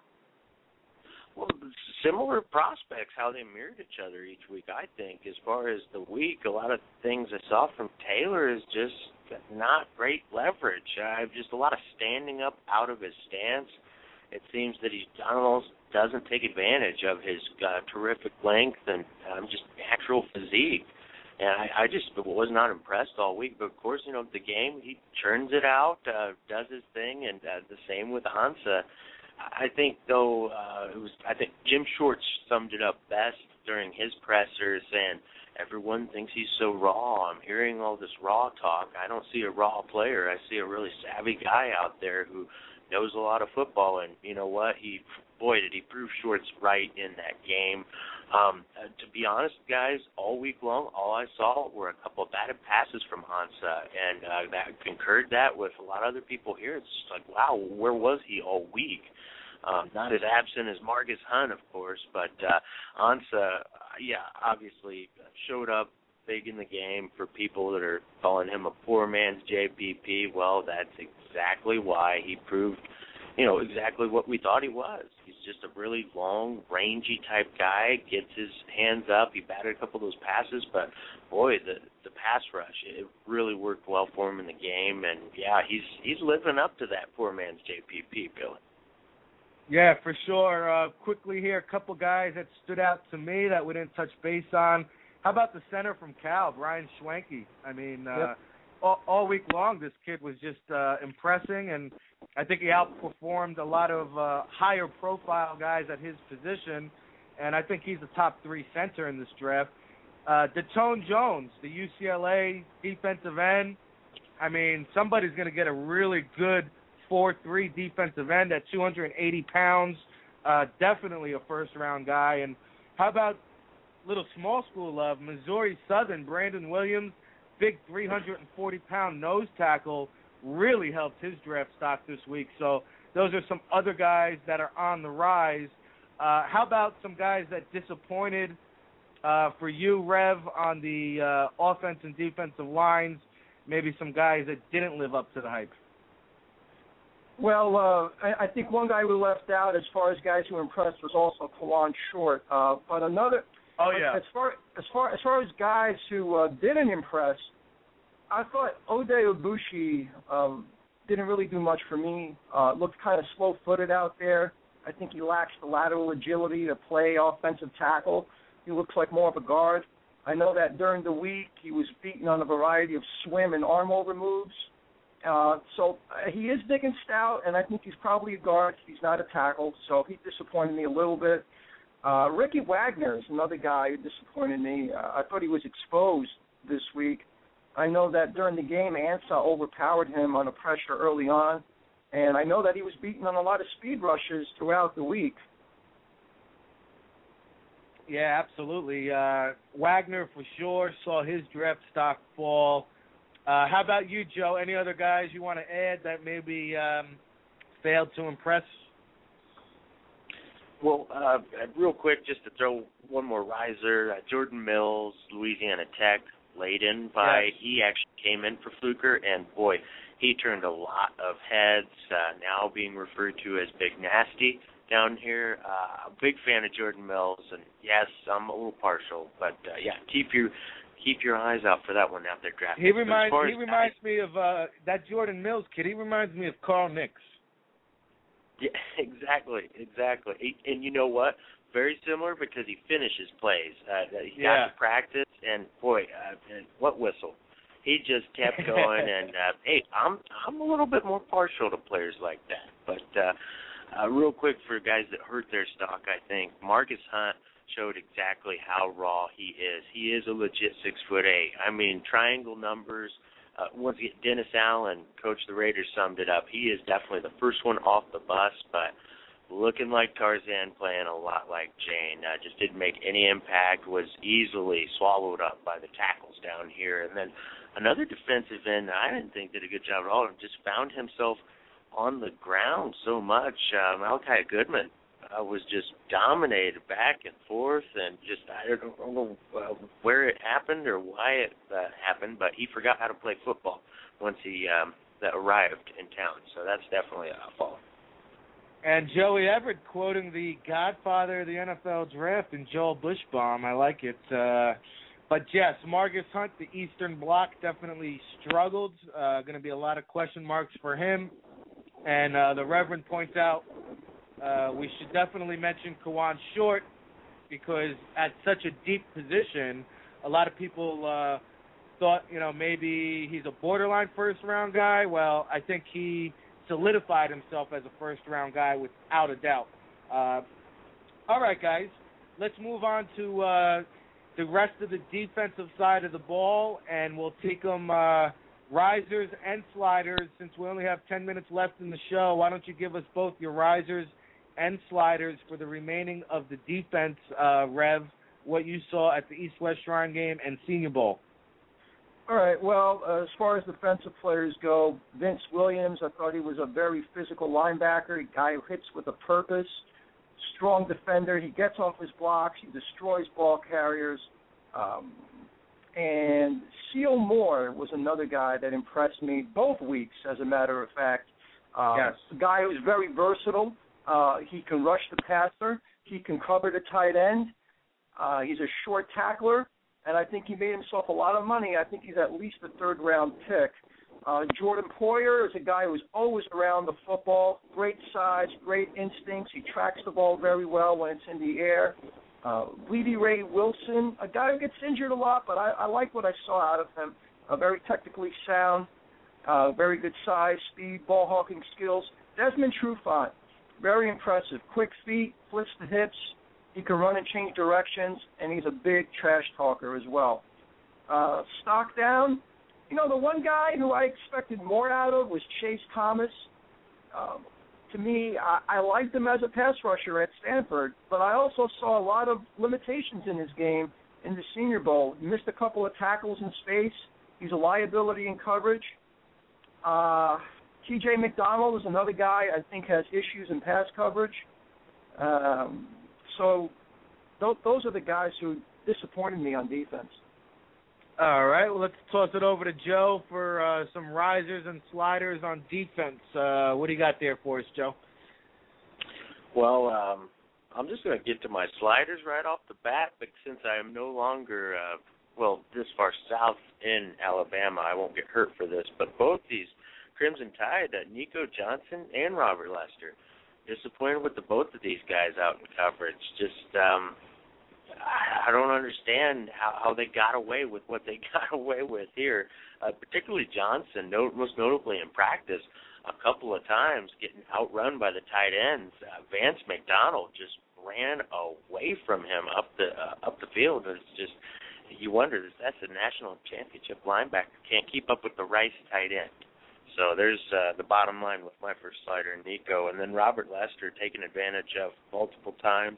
Well, similar prospects, how they mirrored each other each week, I think. As far as the week, a lot of things I saw from Taylor is just not great leverage. Uh, just a lot of standing up out of his stance. It seems that he almost doesn't take advantage of his uh, terrific length and um, just natural physique. And I, I just was not impressed all week. But, of course, you know, the game, he churns it out, uh, does his thing, and uh, the same with Ansah. I think, though, uh, it was. I think Jim Shorts summed it up best during his pressers, and everyone thinks he's so raw. I'm hearing all this raw talk. I don't see a raw player. I see a really savvy guy out there who knows a lot of football, and you know what? He, boy, did he prove Shorts right in that game. Um, uh, to be honest, guys, all week long, all I saw were a couple of batted passes from Ansah, and uh, that concurred that with a lot of other people here. It's just like, wow, where was he all week? Um, not as absent as Marcus Hunt, of course, but uh, Ansah, yeah, obviously showed up big in the game. For people that are calling him a poor man's J P P, well, that's exactly why he proved, you know, exactly what we thought he was. He's just a really long, rangy type guy, gets his hands up. He batted a couple of those passes, but, boy, the the pass rush, it really worked well for him in the game. And, yeah, he's he's living up to that poor man's J P P, Billy. Yeah, for sure. Uh, quickly here, a couple guys that stood out to me that we didn't touch base on. How about the center from Cal, Brian Schwenke? I mean, uh, yep. all, all week long this kid was just uh, impressing, and I think he outperformed a lot of uh, higher-profile guys at his position, and I think he's the top three center in this draft. Uh, Datone Jones, the U C L A defensive end. I mean, somebody's going to get a really good four three defensive end at two hundred eighty pounds, uh, definitely a first-round guy. And how about little small school love, Missouri Southern, Brandon Williams, big three hundred forty pound nose tackle, really helped his draft stock this week. So those are some other guys that are on the rise. Uh, how about some guys that disappointed uh, for you, Rev, on the uh, offense and defensive lines, maybe some guys that didn't live up to the hype? Well, uh, I, I think one guy we left out as far as guys who were impressed was also Kawan Short. Uh, but another, oh yeah, as far as far as far as guys who uh, didn't impress, I thought Ode Ibushi um, didn't really do much for me. Uh, looked kind of slow-footed out there. I think he lacks the lateral agility to play offensive tackle. He looks like more of a guard. I know that during the week he was beaten on a variety of swim and arm over moves. Uh, so uh, he is big and stout, and I think he's probably a guard. He's not a tackle, so he disappointed me a little bit. Uh, Ricky Wagner is another guy who disappointed me. Uh, I thought he was exposed this week. I know that during the game, Ansah overpowered him on a pressure early on, and I know that he was beaten on a lot of speed rushes throughout the week. Yeah, absolutely. Uh, Wagner, for sure, saw his draft stock fall. Uh, how about you, Joe? Any other guys you want to add that maybe um, failed to impress? Well, uh, real quick, just to throw one more riser, uh, Jordan Mills, Louisiana Tech, laid in by, Yes. he actually came in for Fluker, and boy, he turned a lot of heads, uh, now being referred to as Big Nasty down here. Uh, a big fan of Jordan Mills, and yes, I'm a little partial, but uh, yeah, keep your keep your eyes out for that one out there drafting. He reminds he guys, reminds me of uh, that Jordan Mills kid. He reminds me of Carl Nix. Yeah, exactly, exactly. He, and you know what? Very similar because he finishes plays. Uh, he Yeah. got to practice, and boy, uh, and what whistle! He just kept going. and uh, hey, I'm I'm a little bit more partial to players like that. But uh, uh, real quick for guys that hurt their stock, I think Marcus Hunt showed exactly how raw he is. He is a legit six foot eight. I mean, triangle numbers. Uh, once again, Dennis Allen, coach of the Raiders, summed it up. He is definitely the first one off the bus, but looking like Tarzan, playing a lot like Jane. Uh, just didn't make any impact, was easily swallowed up by the tackles down here. And then another defensive end that I didn't think did a good job at all, and just found himself on the ground so much. Uh, Malachi Goodman uh, was just dominated back and forth, and just I don't know uh, where it happened or why it uh, happened, but he forgot how to play football once he um, that arrived in town. So that's definitely a fall. And Joey Everett quoting the godfather of the N F L draft in Joel Bushbaum. I like it. Uh, but yes, Marcus Hunt, the Eastern Bloc, definitely struggled. Uh, going to be a lot of question marks for him. And uh, the Reverend points out uh, we should definitely mention Kawan Short because at such a deep position, a lot of people uh, thought, you know, maybe he's a borderline first-round guy. Well, I think he solidified himself as a first-round guy without a doubt. Uh, all right, guys, let's move on to uh, the rest of the defensive side of the ball, and we'll take them uh, risers and sliders. Since we only have ten minutes left in the show, why don't you give us both your risers and sliders for the remaining of the defense, uh, Rev, what you saw at the East-West Shrine game and Senior Bowl. All right, well, uh, as far as defensive players go, Vince Williams, I thought he was a very physical linebacker, a guy who hits with a purpose, strong defender. He gets off his blocks. He destroys ball carriers. Um, and Seal Moore was another guy that impressed me both weeks, as a matter of fact. Uh, yes. A guy who's very versatile. Uh, he can rush the passer. He can cover the tight end. Uh, he's a short tackler. And I think he made himself a lot of money. I think he's at least a third-round pick. Uh, Jordan Poyer is a guy who's always around the football, great size, great instincts. He tracks the ball very well when it's in the air. Uh, Bleedy Ray Wilson, a guy who gets injured a lot, but I, I like what I saw out of him. Uh, very technically sound, uh, very good size, speed, ball-hawking skills. Desmond Trufant, very impressive. Quick feet, flips the hips. He can run and change directions, and he's a big trash talker as well. Uh, stock down, you know, the one guy who I expected more out of was Chase Thomas. Um, to me, I, I liked him as a pass rusher at Stanford, but I also saw a lot of limitations in his game in the Senior Bowl. He missed a couple of tackles in space. He's a liability in coverage. Uh, T J McDonald is another guy I think has issues in pass coverage. Um So those are the guys who disappointed me on defense. All right, well, let's toss it over to Joe for uh, some risers and sliders on defense. Uh, what do you got there for us, Joe? Well, um, I'm just going to get to my sliders right off the bat, but since I am no longer, uh, well, this far south in Alabama, I won't get hurt for this, but both these Crimson Tide, uh, Nico Johnson and Robert Lester, disappointed with the both of these guys out in coverage. Just, um, I, I don't understand how, how they got away with what they got away with here, uh, particularly Johnson, no, most notably in practice, a couple of times getting outrun by the tight ends. Uh, Vance McDonald just ran away from him up the uh, up the field. It's just, you wonder, that's a national championship linebacker, can't keep up with the Rice tight end. So there's uh, the bottom line with my first slider, Nico. And then Robert Lester taken advantage of multiple times.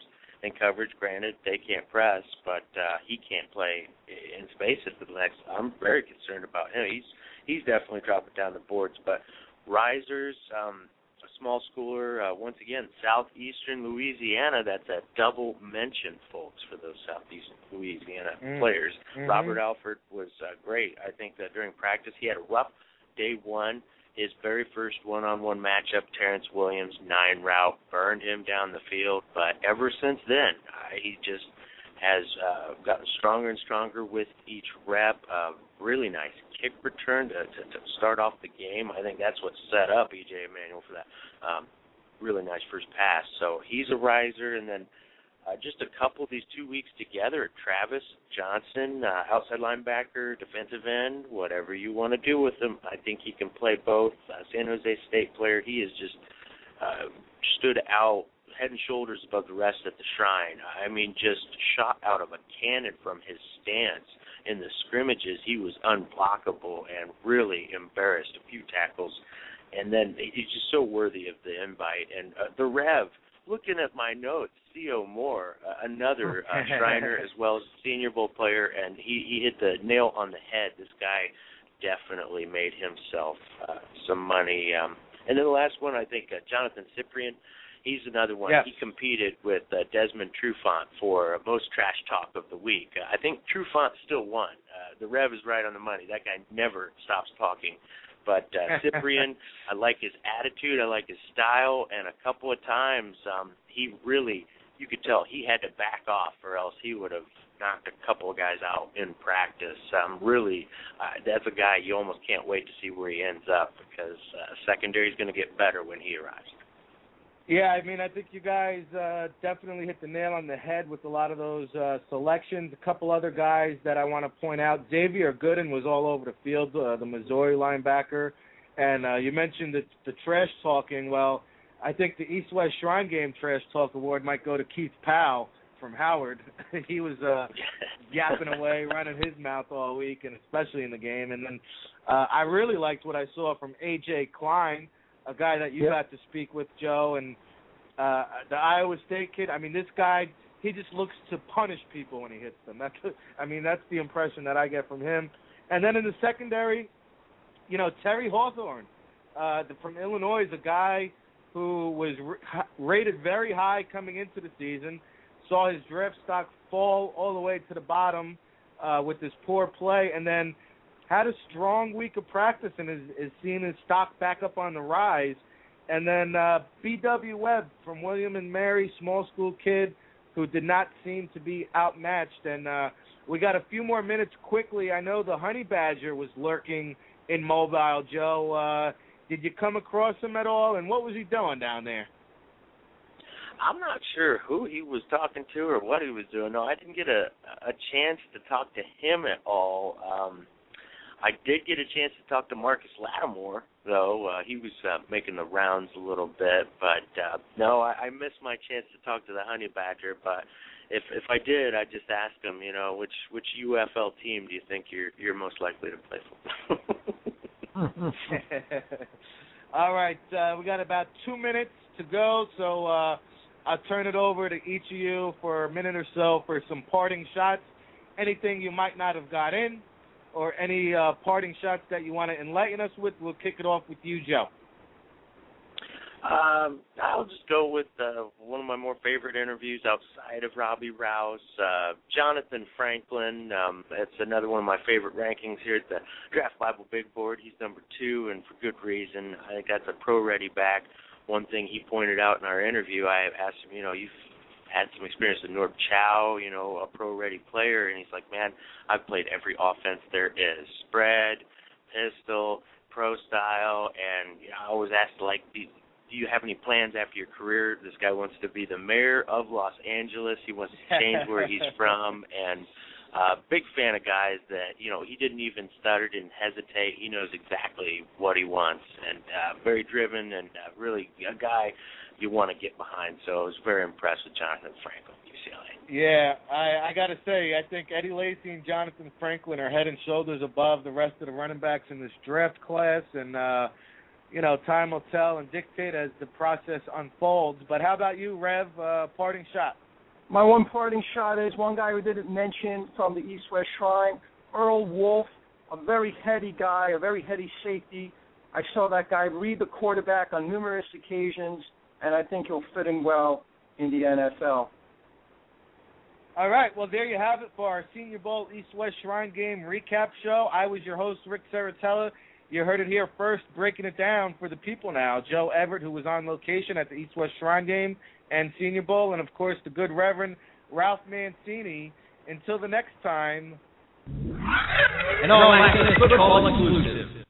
in coverage. Granted, they can't press, but uh, he can't play in spaces for the next. I'm very concerned about him. He's he's definitely dropping down the boards. But risers, um, a small schooler, uh, once again, Southeastern Louisiana. That's a double mention, folks, for those Southeastern Louisiana mm. players. Mm-hmm. Robert Alford was uh, great. I think that during practice he had a rough day one. His very first one-on-one matchup, Terrence Williams, nine route, burned him down the field. But ever since then, uh, he just has uh, gotten stronger and stronger with each rep. Uh, really nice kick return to, to, to start off the game. I think that's what set up E J Emanuel for that um, really nice first pass. So he's a riser. And then uh, just a couple of these two weeks together, Travis Johnson, uh, outside linebacker, defensive end, whatever you want to do with him. I think he can play both. Uh, San Jose State player, he has just uh, stood out head and shoulders above the rest at the Shrine. I mean, just shot out of a cannon from his stance in the scrimmages. He was unblockable and really embarrassed a few tackles. And then he's just so worthy of the invite. And uh, the Rev, looking at my notes, Theo Moore, uh, another uh, Shriner as well as senior bowl player, and he, he hit the nail on the head. This guy definitely made himself uh, some money. Um, and then the last one, I think, uh, Jonathan Cyprian. He's another one. Yes. He competed with uh, Desmond Trufant for most trash talk of the week. Uh, I think Trufant still won. Uh, the Rev is right on the money. That guy never stops talking. But uh, Cyprian, I like his attitude. I like his style. And a couple of times um, he really, you could tell he had to back off or else he would have knocked a couple of guys out in practice. Um, really, uh, that's a guy you almost can't wait to see where he ends up because uh, secondary is going to get better when he arrives. Yeah, I mean, I think you guys uh, definitely hit the nail on the head with a lot of those uh, selections. A couple other guys that I want to point out. Xavier Gooden was all over the field, uh, the Missouri linebacker. And uh, you mentioned the, the trash talking. Well, I think the East-West Shrine Game Trash Talk Award might go to Keith Powell from Howard. He was uh, yapping away, running his mouth all week, and especially in the game. And then uh, I really liked what I saw from A J Klein, a guy that you yep. got to speak with, Joe, and uh, the Iowa State kid. I mean, this guy, he just looks to punish people when he hits them. That's, I mean, that's the impression that I get from him. And then in the secondary, you know, Terry Hawthorne uh, the, from Illinois is a guy who was r- rated very high coming into the season, saw his draft stock fall all the way to the bottom uh, with this poor play, and then had a strong week of practice and is, is seeing his stock back up on the rise. And then uh, B W Webb from William and Mary, small school kid who did not seem to be outmatched. And uh, we got a few more minutes quickly. I know the Honey Badger was lurking in Mobile, Joe. Uh, did you come across him at all, and what was he doing down there? I'm not sure who he was talking to or what he was doing. No, I didn't get a, a chance to talk to him at all. Um, I did get a chance to talk to Marcus Lattimore, though. Uh, he was uh, making the rounds a little bit. But, uh, no, I, I missed my chance to talk to the Honey Badger. But if if I did, I'd just ask him, you know, which which U F L team do you think you're you're most likely to play for? All right. Uh, we got about two minutes to go, so uh, I'll turn it over to each of you for a minute or so for some parting shots. Anything you might not have got in, or any uh, parting shots that you want to enlighten us with, we'll kick it off with you, Joe. Um, I'll just go with uh, one of my more favorite interviews outside of Robbie Rouse, uh, Jonathan Franklin. Um, it's another one of my favorite rankings here at the Draft Bible Big Board. He's number two, and for good reason. I think that's a pro-ready back. One thing he pointed out in our interview, I asked him, you know, you've had some experience with Norb Chow, you know, a pro-ready player, and he's like, man, I've played every offense there is. Spread, pistol, pro style, and you know, I always asked, like, do, do you have any plans after your career? This guy wants to be the mayor of Los Angeles. He wants to change where he's from, and uh, big fan of guys that, you know, he didn't even stutter, didn't hesitate. He knows exactly what he wants, and uh, very driven, and uh, really a guy you want to get behind. So I was very impressed with Jonathan Franklin, U C L A. Yeah, I, I got to say, I think Eddie Lacy and Jonathan Franklin are head and shoulders above the rest of the running backs in this draft class, and, uh, you know, time will tell and dictate as the process unfolds. But how about you, Rev, uh, parting shot? my one parting shot is one guy who didn't mention from the East-West Shrine, Earl Wolf, a very heady guy, a very heady safety. I saw that guy read the quarterback on numerous occasions, and I think he'll fit in well in the N F L. All right, well, there you have it for our Senior Bowl East-West Shrine Game recap show. I was your host, Rick Saratella. You heard it here first, breaking it down for the people now. Joe Everett, who was on location at the East-West Shrine Game and Senior Bowl, and, of course, the good Reverend Ralph Mancini. Until the next time. An all-access football exclusive.